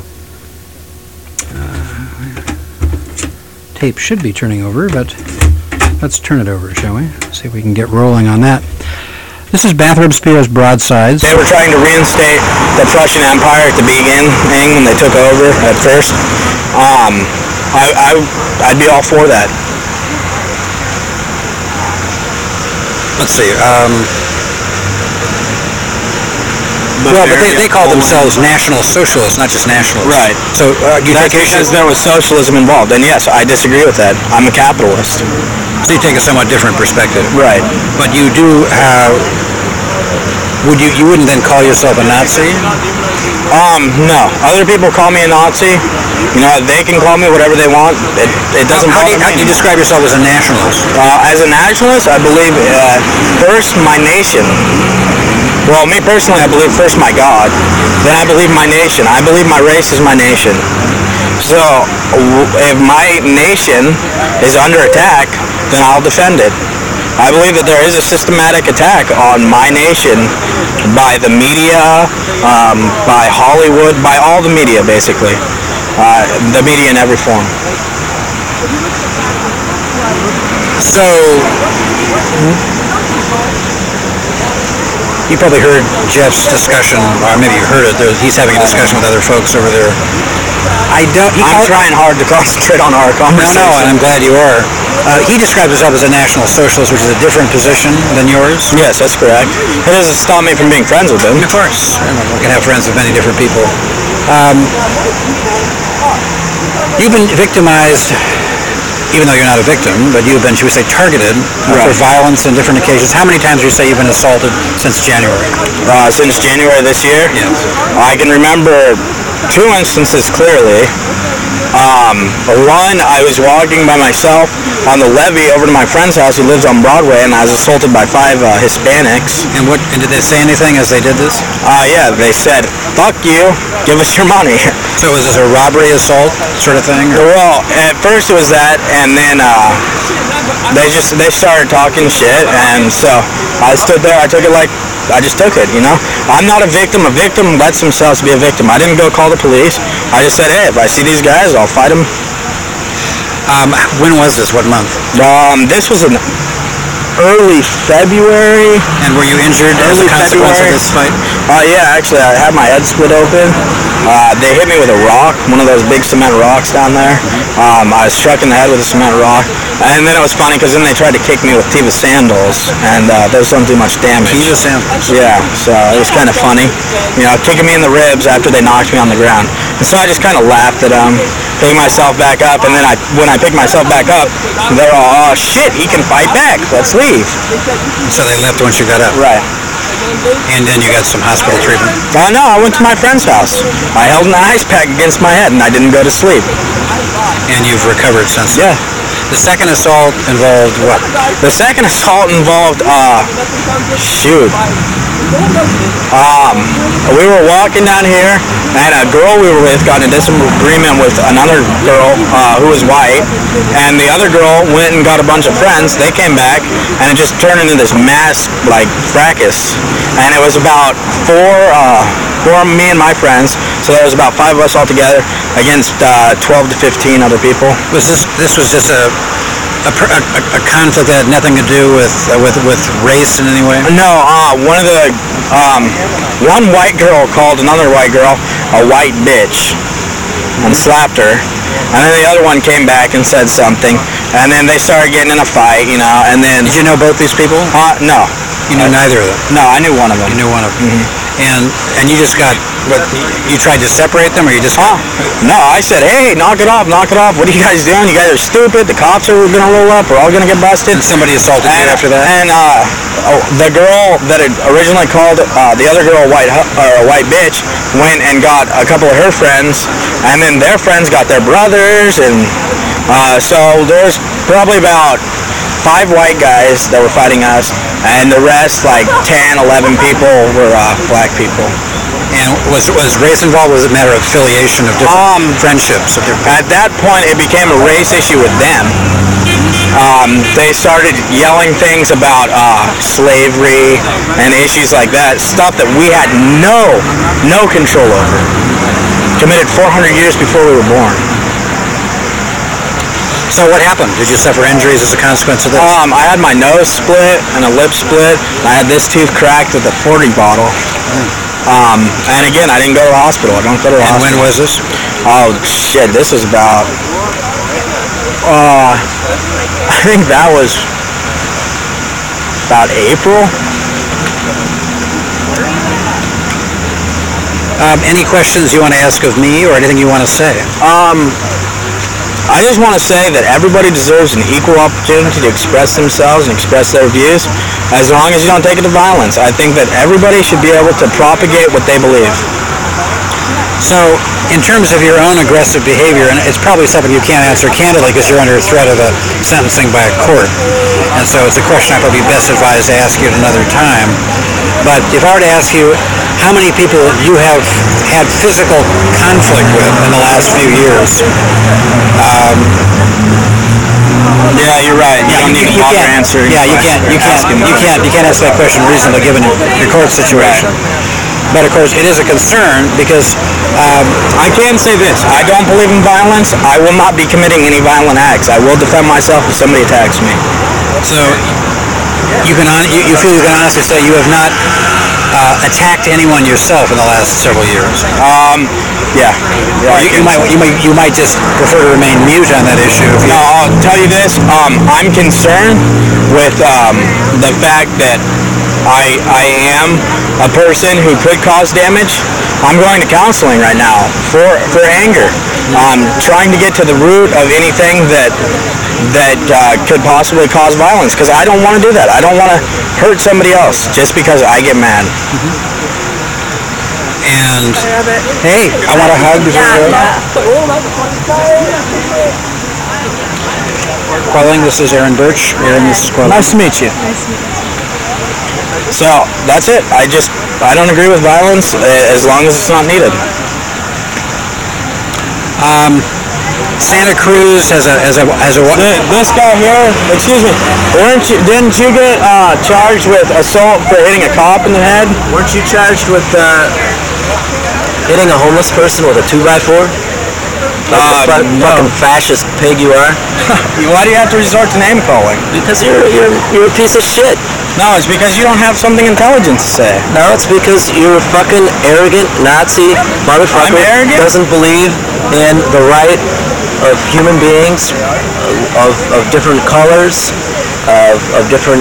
Tape should be turning over, but let's turn it over, shall we? See if we can get rolling on that. This is Bathrop Spear's Broadsides. They were trying to reinstate the Prussian Empire at the beginning when they took over at first. I'd be all for that. Let's see. Well, but they call themselves National Socialists, not just Nationalists. Right. So that's because there was socialism involved. And yes, I disagree with that. I'm a capitalist. So you take a somewhat different perspective. Right. But you do you wouldn't then call yourself a Nazi? No. Other people call me a Nazi. You know, they can call me whatever they want. It doesn't bother me. How do you describe yourself as a nationalist? As a nationalist, I believe first my nation. Well, me personally, I believe first my God. Then I believe my nation. I believe my race is my nation. So if my nation is under attack, then I'll defend it. I believe that there is a systematic attack on my nation by the media, by Hollywood, by all the media, basically. The media in every form. So, you probably heard Jeff's discussion, or maybe you heard it. He's having a discussion with other folks over there. I'm trying hard to concentrate on our conversation. No, and I'm glad you are. He describes himself as a National Socialist, which is a different position than yours. Yes, that's correct. It doesn't stop me from being friends with him. Of course. We can have friends with many different people. You've been victimized, even though you're not a victim, but you've been, should we say, targeted for violence on different occasions. How many times would you say you've been assaulted since January? Since January this year? Yes. I can remember 2 instances clearly. One, I was walking by myself on the levee over to my friend's house who lives on Broadway, and I was assaulted by 5 Hispanics. And did they say anything as they did this? Yeah, they said, "Fuck you, give us your money." So was this a robbery assault sort of thing? Or? Well, at first it was that, and then they started talking shit, and so I stood there. I took it like I just took it, you know. I'm not a victim. A victim lets themselves be a victim. I didn't go call the police. I just said, hey, if I see these guys, I'll fight them. When was this? What month? This was in early February. And were you injured as a consequence of this fight? Yeah, actually, I had my head split open. They hit me with a rock, one of those big cement rocks down there. I was struck in the head with a cement rock. And then it was funny because then they tried to kick me with Teva sandals, and those don't do much damage. Teva sandals? Yeah, so it was kind of funny. You know, kicking me in the ribs after they knocked me on the ground. And so I just kind of laughed at them, picking myself back up, and then when I picked myself back up, they're all, oh shit, he can fight back, let's leave. So they left once you got up? Right. And then you got some hospital treatment? No, I went to my friend's house. I held an ice pack against my head, and I didn't go to sleep. And you've recovered since? Yeah. The second assault involved what? The second assault involved, we were walking down here, and a girl we were with got in a disagreement with another girl who was white, and the other girl went and got a bunch of friends. They came back, and it just turned into this mass, like, fracas. And it was about four me and my friends, so there was about 5 of us all together against 12 to 15 other people. This was just a conflict that had nothing to do with race in any way? No, one white girl called another white girl a white bitch and slapped her. And then the other one came back and said something. And then they started getting in a fight, you know, and then... Did you know both these people? No. You knew neither of them? No, I knew one of them. You knew one of them. And you just got, you tried to separate them, or you just... No, I said, hey, knock it off. What are you guys doing? You guys are stupid. The cops are going to roll up. We're all going to get busted. And somebody assaulted you after that? And the girl that had originally called the other girl a white bitch went and got a couple of her friends, and then their friends got their brothers, and so there's probably about 5 white guys that were fighting us, and the rest, like 10, 11 people, were black people. And was race involved? Was it a matter of affiliation of different friendships? At that point, it became a race issue with them. They started yelling things about slavery and issues like that, stuff that we had no control over. Committed 400 years before we were born. So what happened? Did you suffer injuries as a consequence of this? I had my nose split and a lip split. I had this tooth cracked with a 40 bottle. And again, I didn't go to the hospital. I don't go to the hospital. And when was this? Oh, shit. This was about... I think that was about April. Any questions you want to ask of me or anything you want to say? I just want to say that everybody deserves an equal opportunity to express themselves and express their views, as long as you don't take it to violence. I think that everybody should be able to propagate what they believe. So, in terms of your own aggressive behavior, and it's probably something you can't answer candidly because you're under threat of a sentencing by a court, and so it's a question I'd probably be best advised to ask you at another time. But if I were to ask you how many people you have had physical conflict with in the last few years, yeah, you're right. You don't need to bother answering. Yeah, you can't ask that question reasonably given your court situation. But of course, it is a concern because I can say this: I don't believe in violence. I will not be committing any violent acts. I will defend myself if somebody attacks me. So you feel you can honestly say you have not attacked anyone yourself in the last several years? Yeah. You might just prefer to remain mute on that issue. No, I'll tell you this. I'm concerned with the fact that I am a person who could cause damage. I'm going to counseling right now for anger. I'm trying to get to the root of anything that could possibly cause violence, because I don't want to do that. I don't want to hurt somebody else just because I get mad. And hey, I want a hug before you go. Quelling, this is Aaron Birch. Aaron, this is Quelling. Nice to meet you. So that's it. I don't agree with violence as long as it's not needed. Santa Cruz has a This guy here, excuse me, didn't you get charged with assault for hitting a cop in the head? Weren't you charged with hitting a homeless person with a 2x4? Like the fucking fascist pig you are. Why do you have to resort to name calling? Because you're a piece of shit. No, it's because you don't have something intelligent to say. No, it's because you're a fucking arrogant Nazi motherfucker. I'm arrogant? Doesn't believe in the right of human beings, of different colors, of different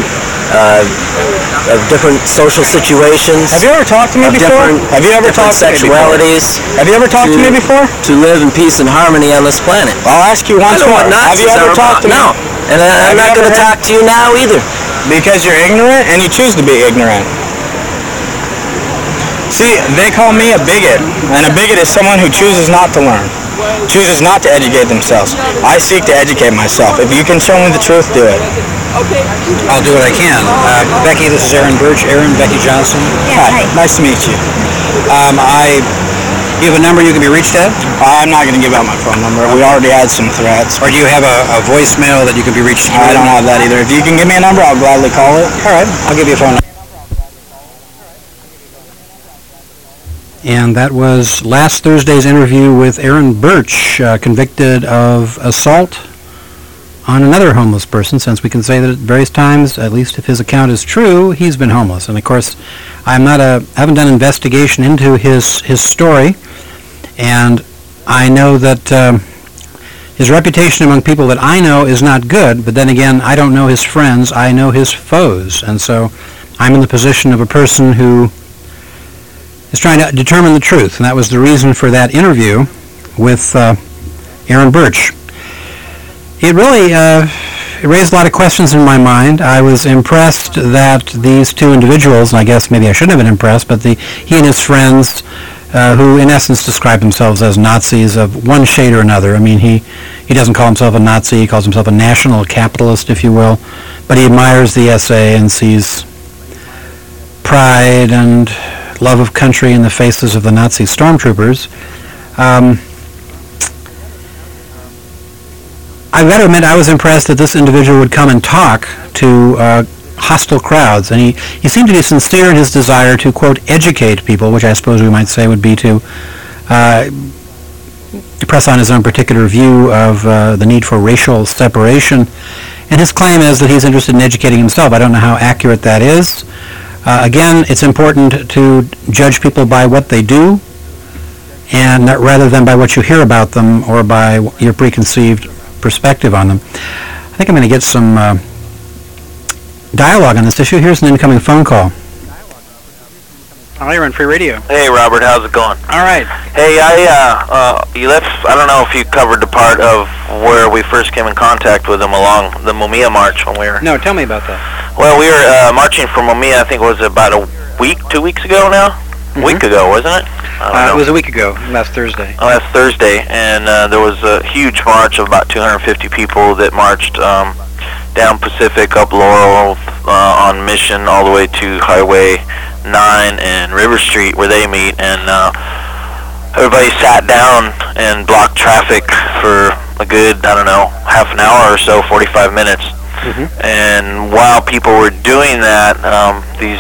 social situations. Have you ever talked to me before? Have you ever talked to sexualities? Have you ever talked to me before? To live in peace and harmony on this planet. I'll ask you once more. Have you ever talked to me? No. And I'm not going to talk to you now either. Because you're ignorant and you choose to be ignorant. See, they call me a bigot, and a bigot is someone who chooses not to learn, chooses not to educate themselves. I seek to educate myself. If you can show me the truth, do it. I'll do what I can. Becky, this is Aaron Birch. Aaron, Becky Johnson. Hi. Nice to meet you. You have a number you can be reached at? I'm not going to give out my phone number. We already had some threats. Or do you have a voicemail that you can be reached through? I don't have that either. If you can give me a number, I'll gladly call it. All right. I'll give you a phone number. And that was last Thursday's interview with Aaron Birch, convicted of assault on another homeless person, since we can say that at various times, at least if his account is true, he's been homeless. And of course, I haven't done investigation into his story, and I know that His reputation among people that I know is not good, but then again, I don't know his friends, I know his foes. And so I'm in the position of a person who is trying to determine the truth. And that was the reason for that interview with Aaron Birch. It really it raised a lot of questions in my mind. I was impressed that these two individuals, and I guess maybe I shouldn't have been impressed, but he and his friends, who in essence describe themselves as Nazis of one shade or another. I mean, he doesn't call himself a Nazi, he calls himself a national capitalist, if you will, but he admires the SA and sees pride and love of country in the faces of the Nazi stormtroopers. I've got to admit, I was impressed that this individual would come and talk to hostile crowds, and he seemed to be sincere in his desire to, quote, educate people, which I suppose we might say would be to press on his own particular view of the need for racial separation. And his claim is that he's interested in educating himself. I don't know how accurate that is. Again, it's important to judge people by what they do, and rather than by what you hear about them or by your preconceived perspective on them. I think I'm going to get some dialogue on this issue. Here's an incoming phone call. Oh, you're on Free Radio. Hey, Robert, how's it going? All right. Hey, you left, I don't know if you covered the part of where we first came in contact with him along the Mumia March when we were... No, tell me about that. Well, we were marching for Mumia, I think it was about a week, 2 weeks ago now? A week ago, wasn't it? It was a week ago, last Thursday. Oh, last Thursday, and there was a huge march of about 250 people that marched down Pacific, up Laurel, on Mission, all the way to Highway 9 and River Street where they meet, and everybody sat down and blocked traffic for a good, I don't know, half an hour or so, 45 minutes. And while people were doing that, these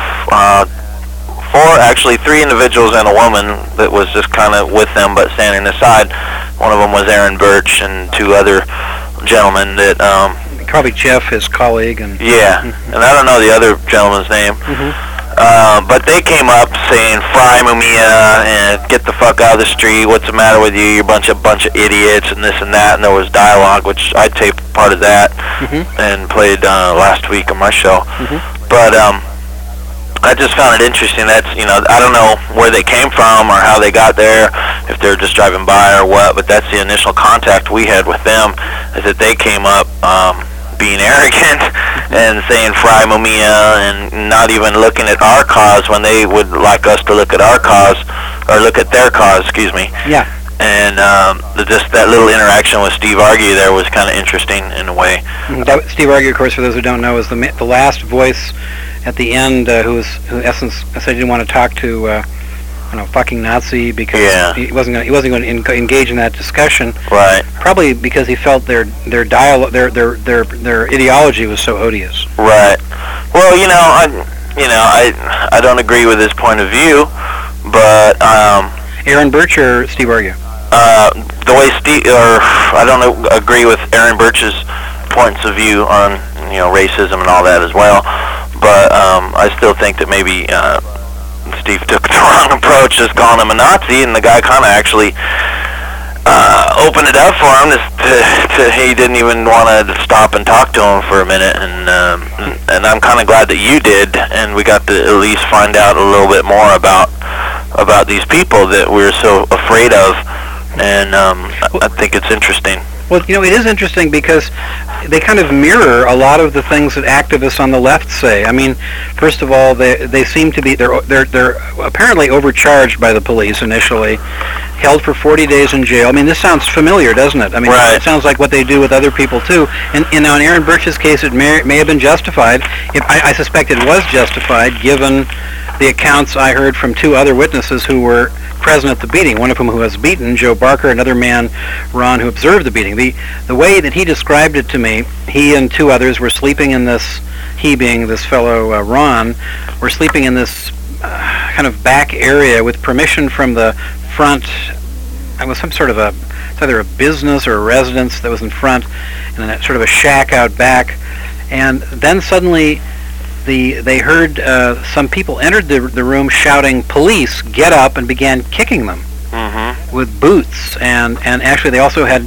three individuals and a woman that was just kind of with them but standing aside. One of them was Aaron Birch and two other gentlemen that... Probably Jeff, his colleague. And and I don't know the other gentleman's name. But they came up saying, "Fry Mumia, and get the fuck out of the street, what's the matter with you, you're a bunch of idiots," and this and that, and there was dialogue, which I taped part of that and played last week on my show. But I just found it interesting. That's, I don't know where they came from or how they got there, if they're just driving by or what, but that's the initial contact we had with them, is that they came up being arrogant and saying "Fry Mumia" and not even looking at our cause when they would like us to look at our cause, or look at their cause, excuse me. Yeah. And just that little interaction with Steve Argy there was kind of interesting in a way. Steve Argy, of course, for those who don't know, is the last voice at the end who in essence said he didn't want to talk to fucking Nazi because he wasn't going to engage in that discussion. Right. Probably because he felt their dialogue, their ideology was so odious. Right. Well, I don't agree with his point of view, but Aaron Birch or Steve Argy? The way I don't agree with Aaron Birch's points of view on racism and all that as well. But I still think that maybe Steve took the wrong approach, just calling him a Nazi, and the guy kind of actually opened it up for him. He didn't even want to stop and talk to him for a minute, and I'm kind of glad that you did, and we got to at least find out a little bit more about these people that we're so afraid of, and I think it's interesting. Well, it is interesting because they kind of mirror a lot of the things that activists on the left say. I mean, first of all, they seem to be they're apparently overcharged by the police initially, held for 40 days in jail. I mean, this sounds familiar, doesn't it? I mean, It sounds like what they do with other people too. And in Aaron Birch's case, it may have been justified. I suspect it was justified given the accounts I heard from two other witnesses who were present at the beating, one of whom who was beaten, Joe Barker, another man, Ron, who observed the beating. The way that he described it to me, he and two others were sleeping in this, he being this fellow Ron, were sleeping in this kind of back area with permission from the front. It was some sort of it's either a business or a residence that was in front, and then sort of a shack out back. And then suddenly they heard some people entered the room shouting, "Police, get up," and began kicking them with boots. And actually they also had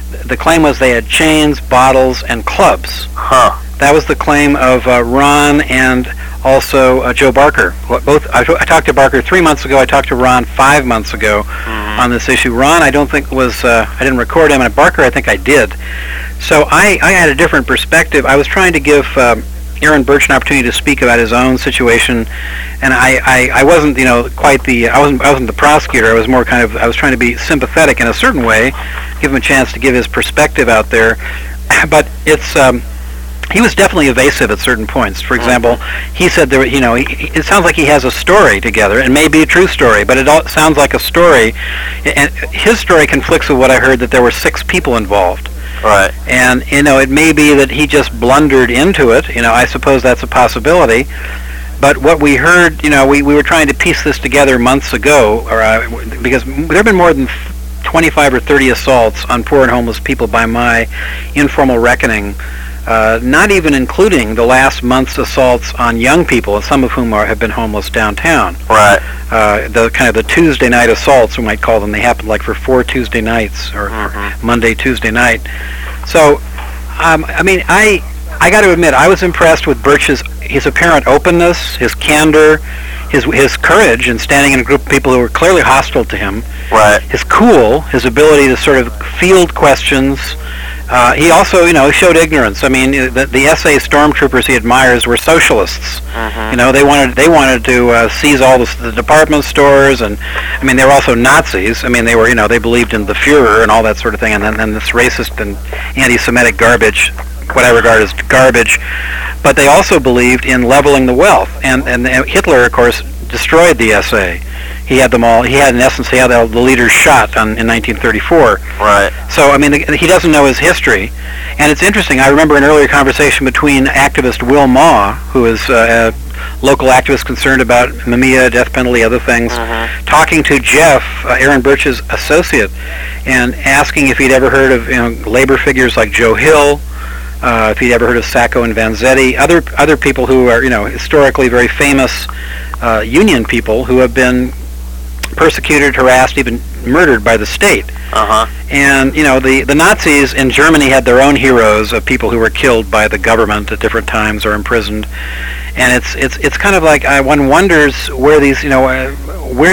the claim was they had chains, bottles, and clubs. Huh. That was the claim of Ron and also Joe Barker. I talked to Barker 3 months ago. I talked to Ron 5 months ago on this issue. Ron, I don't think was, I didn't record him, and Barker, I think I did. So I had a different perspective. I was trying to give Aaron Burch an opportunity to speak about his own situation, and I wasn't, quite the, I wasn't the prosecutor. I was more I was trying to be sympathetic in a certain way, give him a chance to give his perspective out there. But it's, he was definitely evasive at certain points. For example, he said there, it sounds like he has a story together. It may be a true story, but it all sounds like a story. And his story conflicts with what I heard, that there were 6 people involved. Right. And, it may be that he just blundered into it. I suppose that's a possibility. But what we heard, we were trying to piece this together months ago, because there have been more than 25 or 30 assaults on poor and homeless people by my informal reckoning, not even including the last month's assaults on young people, some of whom have been homeless downtown. Right. The Tuesday night assaults, we might call them. They happened like for 4 Tuesday nights, or Monday, Tuesday night. So, I got to admit, I was impressed with Burch's his apparent openness, his candor, his courage in standing in a group of people who were clearly hostile to him. Right. His cool, his ability to sort of field questions. He also, showed ignorance. I mean, the SA stormtroopers he admires were socialists. They wanted to seize all the department stores, and they were also Nazis. They were, they believed in the Führer and all that sort of thing, and then this racist and anti-Semitic garbage, what I regard as garbage. But they also believed in leveling the wealth, and Hitler, of course, destroyed the SA. He had them all. He had the leaders shot in 1934. Right. So, he doesn't know his history. And it's interesting. I remember an earlier conversation between activist Will Maw, who is a local activist concerned about Mamiya, death penalty, other things, talking to Jeff, Aaron Burch's associate, and asking if he'd ever heard of labor figures like Joe Hill, if he'd ever heard of Sacco and Vanzetti, other people who are historically very famous union people who have been persecuted, harassed, even murdered by the state. And the Nazis in Germany had their own heroes of people who were killed by the government at different times or imprisoned. And it's kind of like one wonders where these where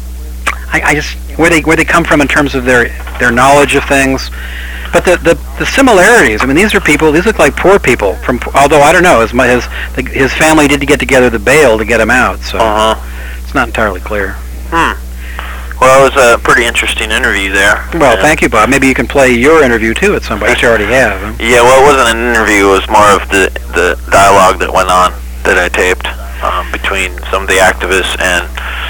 they come from in terms of their knowledge of things. But the similarities, these look like poor people, although I don't know, his family did get together the bail to get him out, so it's not entirely clear. Well, it was a pretty interesting interview there. Well, thank you, Bob. Maybe you can play your interview too at some point. You already have. Huh? Yeah, well, it wasn't an interview. It was more of the dialogue that went on that I taped between some of the activists and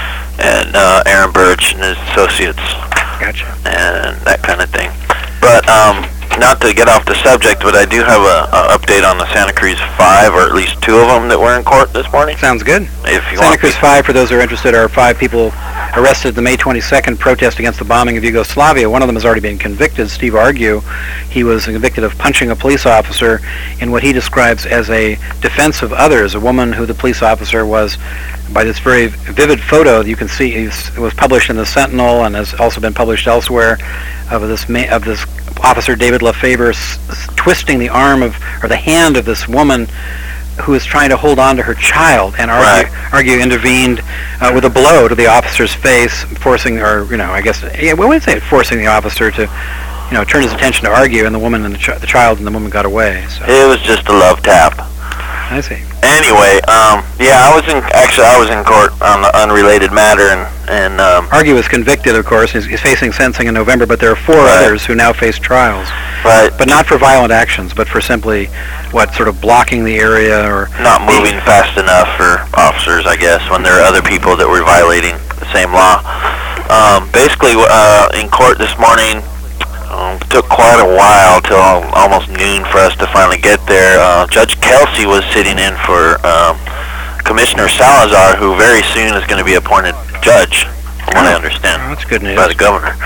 Aaron Burch and his associates. Gotcha. And that kind of thing. But not to get off the subject, but I do have a update on the Santa Cruz 5, or at least 2 of them that were in court this morning. Sounds good. If you Santa Cruz 5, for those who are interested, are 5 people arrested at the May 22nd protest against the bombing of Yugoslavia. One of them has already been convicted, Steve Argue. He was convicted of punching a police officer in what he describes as a defense of others, a woman who the police officer was, by this very vivid photo that you can see, it was published in the Sentinel and has also been published elsewhere, of this officer David LaFaver twisting the arm or the hand of this woman who is trying to hold on to her child, and Argue intervened with a blow to the officer's face, forcing, or what would I say, forcing the officer to turn his attention to Argue, and the woman and the child and the woman got away. So. It was just a love tap. I see. Anyway, I was in court on the unrelated matter, and Argue was convicted, of course. He's facing sentencing in November, but there are 4 others who now face trials. Right. But not for violent actions, but for simply, sort of blocking the area or not moving fast enough for officers, I guess, when there are other people that were violating the same law. Basically, in court this morning, it took quite a while till almost noon for us to finally get there. Judge Kelsey was sitting in for Commissioner Salazar, who very soon is going to be appointed judge, from what I understand. That's good news. By the governor.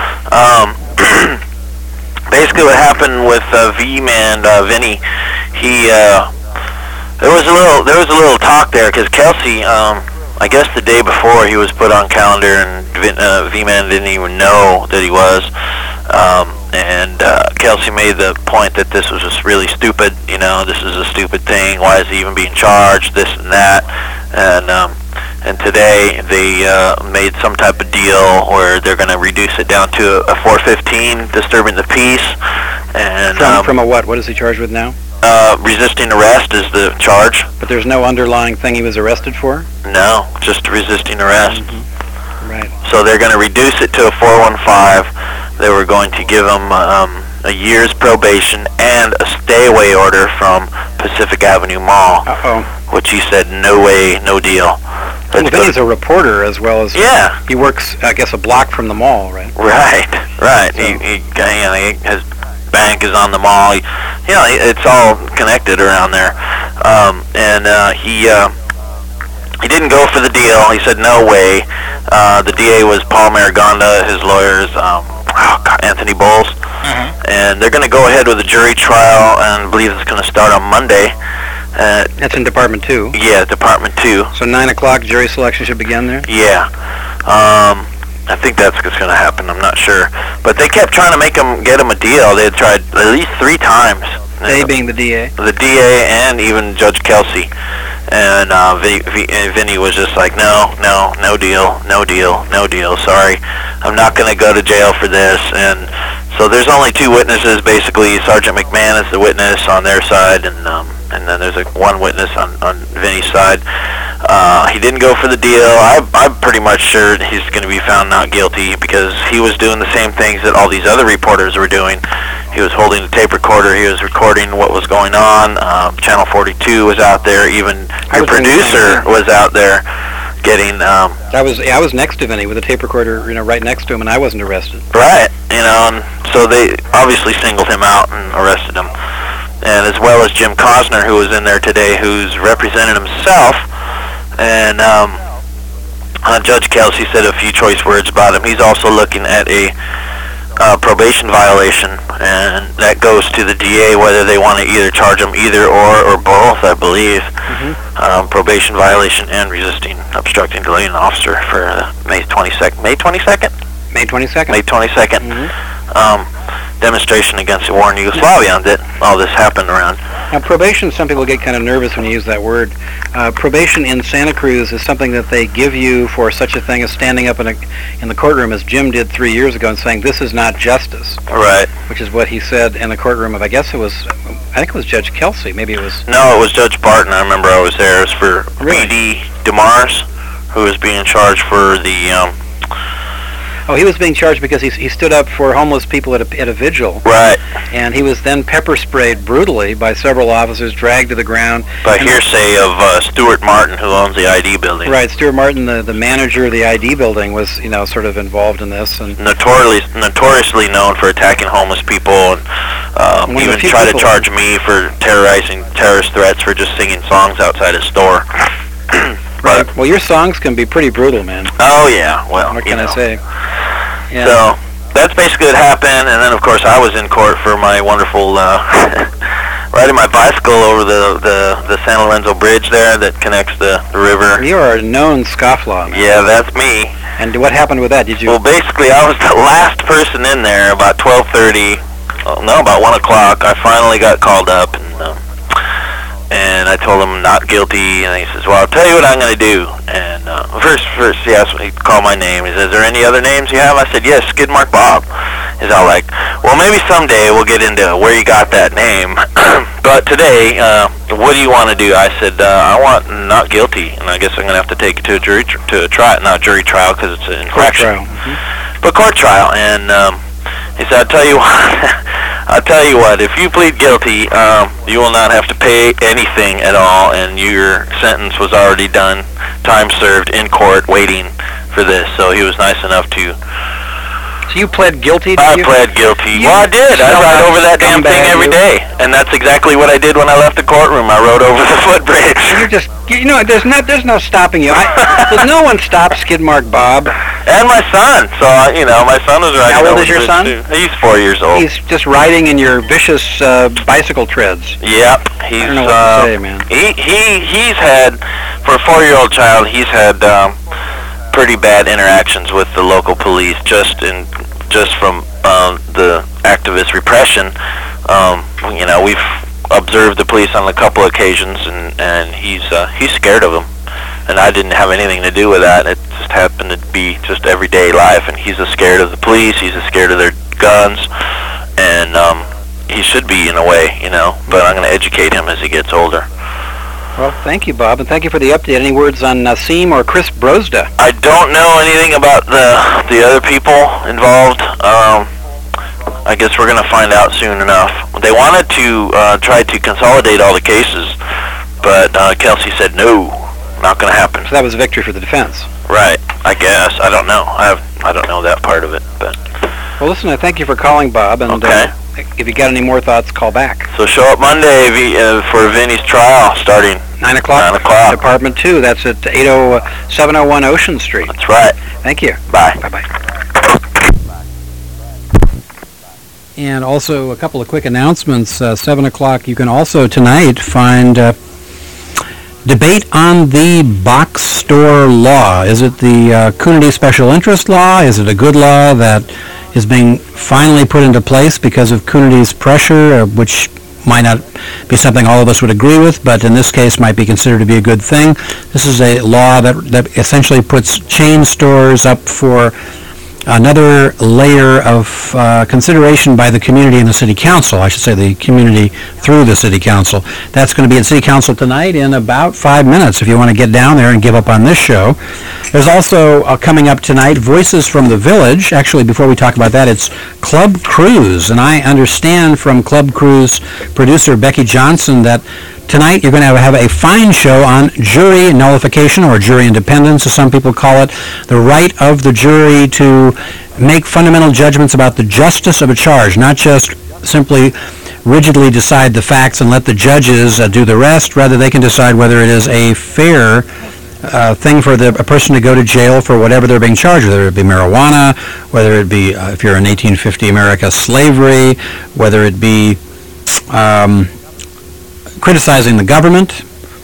Basically, what happened with V-Man, Vinny, there was a little talk there because Kelsey, I guess the day before he was put on calendar, and V-Man didn't even know that he was. And Kelsey made the point that this was just really stupid. You know, this is a stupid thing. Why is he even being charged? This and that. And today they made some type of deal where they're going to reduce it down to a 415, disturbing the peace. And From a what? What is he charged with now? Resisting arrest is the charge. But there's no underlying thing he was arrested for? No, just resisting arrest. Right. So they're going to reduce it to a 415. They were going to give him a year's probation and a stay-away order from Pacific Avenue Mall. Which he said, no way, no deal. Well, then he's a reporter as well as... Yeah. He works, I guess, a block from the mall, right? Right. So. His bank is on the mall. It's all connected around there. He didn't go for the deal. He said, no way. The DA was Paul Marigonda. His lawyers, Anthony Bowles. And they're going to go ahead with a jury trial, and I believe it's going to start on Monday. That's in Department 2? Yeah, Department 2. So 9 o'clock, jury selection should begin there? Yeah. I think that's what's going to happen. I'm not sure. But they kept trying to get him a deal. They had tried at least 3 times. They being the DA? The DA and even Judge Kelsey. And Vinny was just like, no deal, sorry. I'm not going to go to jail for this. And so there's only 2 witnesses, basically. Sergeant McMahon is the witness on their side, and then there's one witness on Vinny's side. He didn't go for the deal. I'm pretty much sure he's going to be found not guilty because he was doing the same things that all these other reporters were doing. He was holding a tape recorder. He was recording what was going on. Channel 42 was out there. Even your producer was out there getting... I was next to Vinny with a tape recorder, right next to him, and I wasn't arrested. Right, and so they obviously singled him out and arrested him. And as well as Jim Cosner, who was in there today, who's represented himself. And Judge Kelsey said a few choice words about him. He's also looking at a probation violation, and that goes to the DA whether they want to either charge him either or both, I believe. Probation violation and resisting, obstructing, delaying an officer for May 22nd. May 22nd? May 22nd. May 22nd. Demonstration against the war in Yugoslavia that all this happened around. Now, probation, some people get kind of nervous when you use that word. Probation in Santa Cruz is something that they give you for such a thing as standing up in the courtroom, as Jim did 3 years ago, and saying, this is not justice. Right. Which is what he said in the courtroom of, I think it was Judge Kelsey. Maybe it was... No, it was Judge Barton. I remember I was there. It was for B.D. DeMars, who was being charged for the... he was being charged because he stood up for homeless people at a vigil. Right. And he was then pepper sprayed brutally by several officers, dragged to the ground. By hearsay of Stuart Martin, who owns the ID building. Right. Stuart Martin, the manager of the ID building, was sort of involved in this. And notoriously known for attacking homeless people, and even tried to charge me for terrorizing terrorist threats for just singing songs outside his store. Right. Well, your songs can be pretty brutal, man. Oh, yeah. Well, what can I say? Yeah. So, that's basically what happened, and then, of course, I was in court for my wonderful, riding my bicycle over the San Lorenzo Bridge there that connects the river. You are a known scofflaw, man. Yeah, that's me. And what happened with that? Well, basically, I was the last person in there about 12:30. About 1 o'clock. I finally got called up, and I told him not guilty, and he says, well, I'll tell you what I'm going to do. And first he asked me, he called my name. He says, is there any other names you have? I said, yes, Skidmark Bob. He's all like, well, maybe someday we'll get into where you got that name. But today, what do you want to do? I said, I want not guilty, and I guess I'm going to have to take it to a trial, not jury trial because it's an infraction. Court trial. But court trial, and he said, I'll tell you what, if you plead guilty, you will not have to pay anything at all, and your sentence was already done, time served in court waiting for this. So he was nice enough to... So you pled guilty? I pled guilty. Well, I did. I ride over that damn thing every day, and that's exactly what I did when I left the courtroom. I rode over the footbridge. You're just, there's no stopping you. There's no one stops Skidmark Bob. And my son. So, my son was riding. How old over is your son? Too. He's 4 years old. He's just riding in your vicious bicycle treads. Yep. I don't know what to say, man. He's had, for a 4-year-old child, he's had pretty bad interactions with the local police just from the activist repression. We've observed the police on a couple occasions, and he's scared of them. And I didn't have anything to do with that. It just happened to be just everyday life, and he's scared of the police. He's scared of their guns, and he should be in a way, but I'm going to educate him as he gets older. Well, thank you, Bob, and thank you for the update. Any words on Nassim or Chris Brozda? I don't know anything about the other people involved. I guess we're going to find out soon enough. They wanted to try to consolidate all the cases, but Kelsey said no, not going to happen. So that was a victory for the defense. Right, I guess. I don't know. I don't know that part of it, but. Well, listen, I thank you for calling, Bob, and okay. If you got any more thoughts, call back. So show up Monday for Vinny's trial starting 9 o'clock. 9 o'clock. Department 2. That's at 701 Ocean Street. That's right. Thank you. Bye. Bye-bye. And also a couple of quick announcements. 7 o'clock, you can also tonight find debate on the box store law. Is it the Coonerty Special Interest Law? Is it a good law that is being finally put into place because of Coonerty's pressure, which might not be something all of us would agree with, but in this case might be considered to be a good thing? This is a law that essentially puts chain stores up for another layer of consideration by the community and the city council. I should say the community through the city council. That's going to be at city council tonight in about 5 minutes if you want to get down there and give up on this show. There's also coming up tonight Voices from the Village. Actually, before we talk about that, it's Club Cruise, and I understand from Club Cruise producer Becky Johnson that tonight you're going to have a fine show on jury nullification, or jury independence, as some people call it, the right of the jury to make fundamental judgments about the justice of a charge, not just simply rigidly decide the facts and let the judges do the rest. Rather, they can decide whether it is a fair thing for a person to go to jail for whatever they're being charged, whether it be marijuana, whether it be, if you're in 1850 America, slavery, whether it be criticizing the government.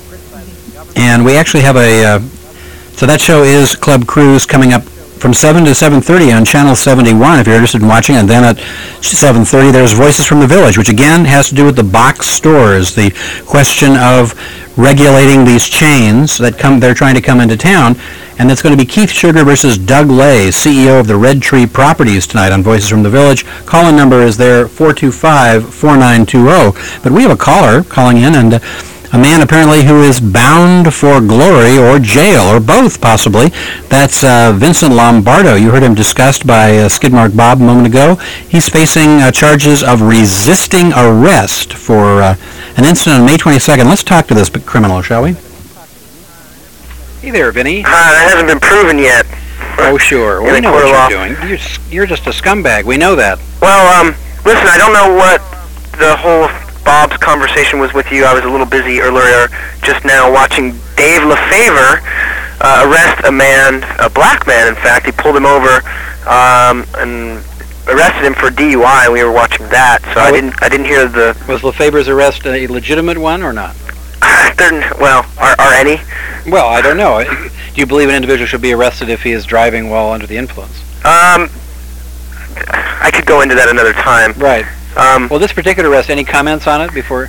And we actually have so that show is Club Cruise, coming up from 7 to 7:30 on Channel 71 if you're interested in watching. And then at 7:30 there's Voices from the Village, which again has to do with the box stores, the question of regulating these chains that they're trying to come into town. And that's going to be Keith Sugar versus Doug Lay, CEO of the Red Tree Properties, tonight on Voices from the Village. Call-in number is there, 425-4920. But we have a caller calling in, and a man apparently who is bound for glory or jail, or both possibly. That's Vincent Lombardo. You heard him discussed by Skidmark Bob a moment ago. He's facing charges of resisting arrest for an incident on May 22nd. Let's talk to this criminal, shall we? Hey there, Vinny. That hasn't been proven yet. Oh, sure. Well, we know what you're doing. You're just a scumbag. We know that. Well, listen, I don't know what the whole Bob's conversation was with you. I was a little busy earlier just now watching Dave LaFavor arrest a man, a black man, in fact. He pulled him over and arrested him for DUI. We were watching that, so I didn't hear the... Was LaFavor's arrest a legitimate one or not? Well, are any? Well, I don't know. Do you believe an individual should be arrested if he is driving while under the influence? I could go into that another time. Right. Well, this particular arrest, any comments on it before?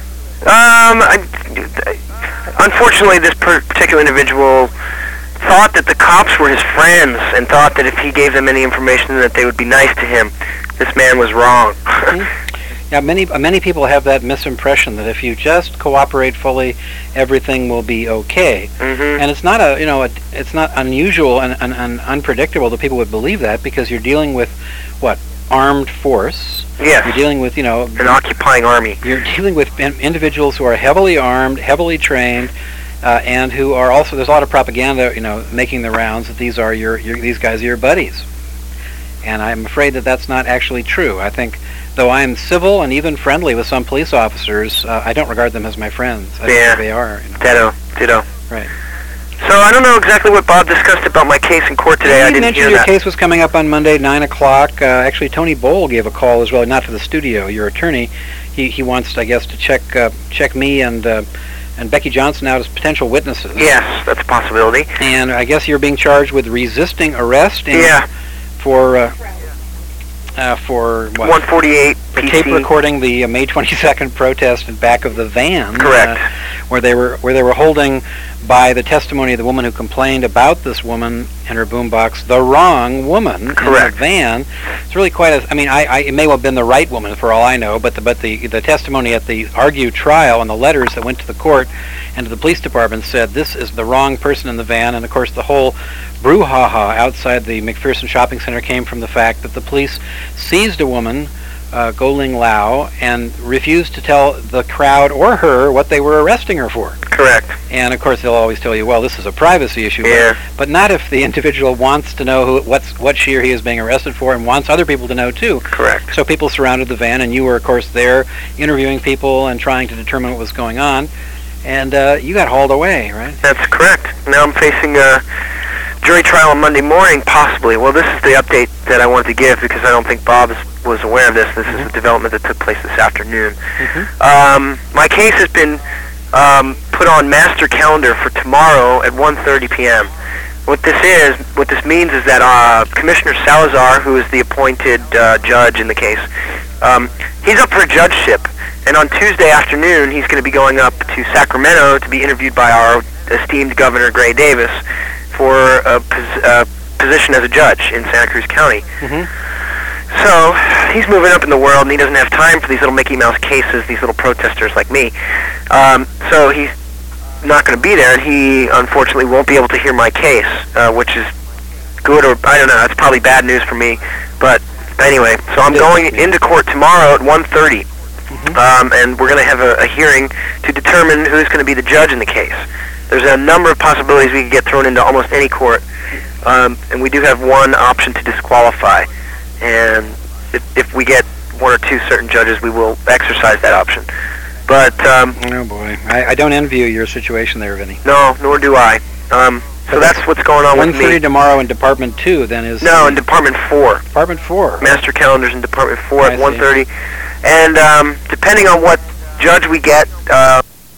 Unfortunately, this particular individual thought that the cops were his friends and thought that if he gave them any information that they would be nice to him. This man was wrong. Yeah, many people have that misimpression that if you just cooperate fully, everything will be okay. Mm-hmm. And it's not it's not unusual and unpredictable that people would believe that, because you're dealing with armed force. Yes. You're dealing with an occupying army. You're dealing with individuals who are heavily armed, heavily trained, and who are also, there's a lot of propaganda making the rounds that these guys are your buddies. And I'm afraid that that's not actually true. I think, though I am civil and even friendly with some police officers, I don't regard them as my friends. I don't think they are. Ditto. Right. So I don't know exactly what Bob discussed about my case in court today. I didn't mentioned hear your that. case was coming up on Monday, 9 o'clock. Actually, Tony Bowl gave a call as well, not to the studio, your attorney. He wants, I guess, to check me and Becky Johnson out as potential witnesses. Yes, that's a possibility. And I guess you're being charged with resisting arrest. For for what? 148 For PC. tape recording the May 22nd protest in back of the van. Correct. Where they were holding, by the testimony of the woman who complained about this woman and her boombox, the wrong woman Correct. in the van. It's really quite a. I mean, it may well have been the right woman for all I know, but the testimony at the argued trial and the letters that went to the court and to the police department said this is the wrong person in the van, and of course the whole brouhaha outside the McPherson Shopping Center came from the fact that the police seized a woman, Go-Ling Lau, and refused to tell the crowd or her what they were arresting her for. Correct. And of course they'll always tell you, well, this is a privacy issue, Yeah. but not if the individual wants to know what she or he is being arrested for and wants other people to know too. Correct. So people surrounded the van, and you were of course there interviewing people and trying to determine what was going on, and you got hauled away, right? That's correct. Now I'm facing a jury trial on Monday morning, possibly. Well, this is the update that I wanted to give because I don't think Bob was aware of this. This is a development that took place this afternoon. My case has been put on master calendar for tomorrow at 1:30 p.m. What this means is that Commissioner Salazar, who is the appointed judge in the case, he's up for a judgeship, and on Tuesday afternoon he's going to be going up to Sacramento to be interviewed by our esteemed Governor Gray Davis for a position as a judge in Santa Cruz County. So he's moving up in the world, and he doesn't have time for these little Mickey Mouse cases, these little protesters like me. So he's not going to be there, and he unfortunately won't be able to hear my case, which is good, or I don't know, it's probably bad news for me. But anyway, so I'm going into court tomorrow at 1:30, and we're going to have a hearing to determine who's going to be the judge in the case. There's a number of possibilities we could get thrown into almost any court, and we do have one option to disqualify. And if we get one or two certain judges, we will exercise that option. But oh boy, I don't envy you your situation there, Vinny. No, nor do I. So that's what's going on with me. 1:30 tomorrow in Department 2, then is... No, in Department 4. Department 4. Master calendars in Department 4 I at see. 1:30. And depending on what judge we get...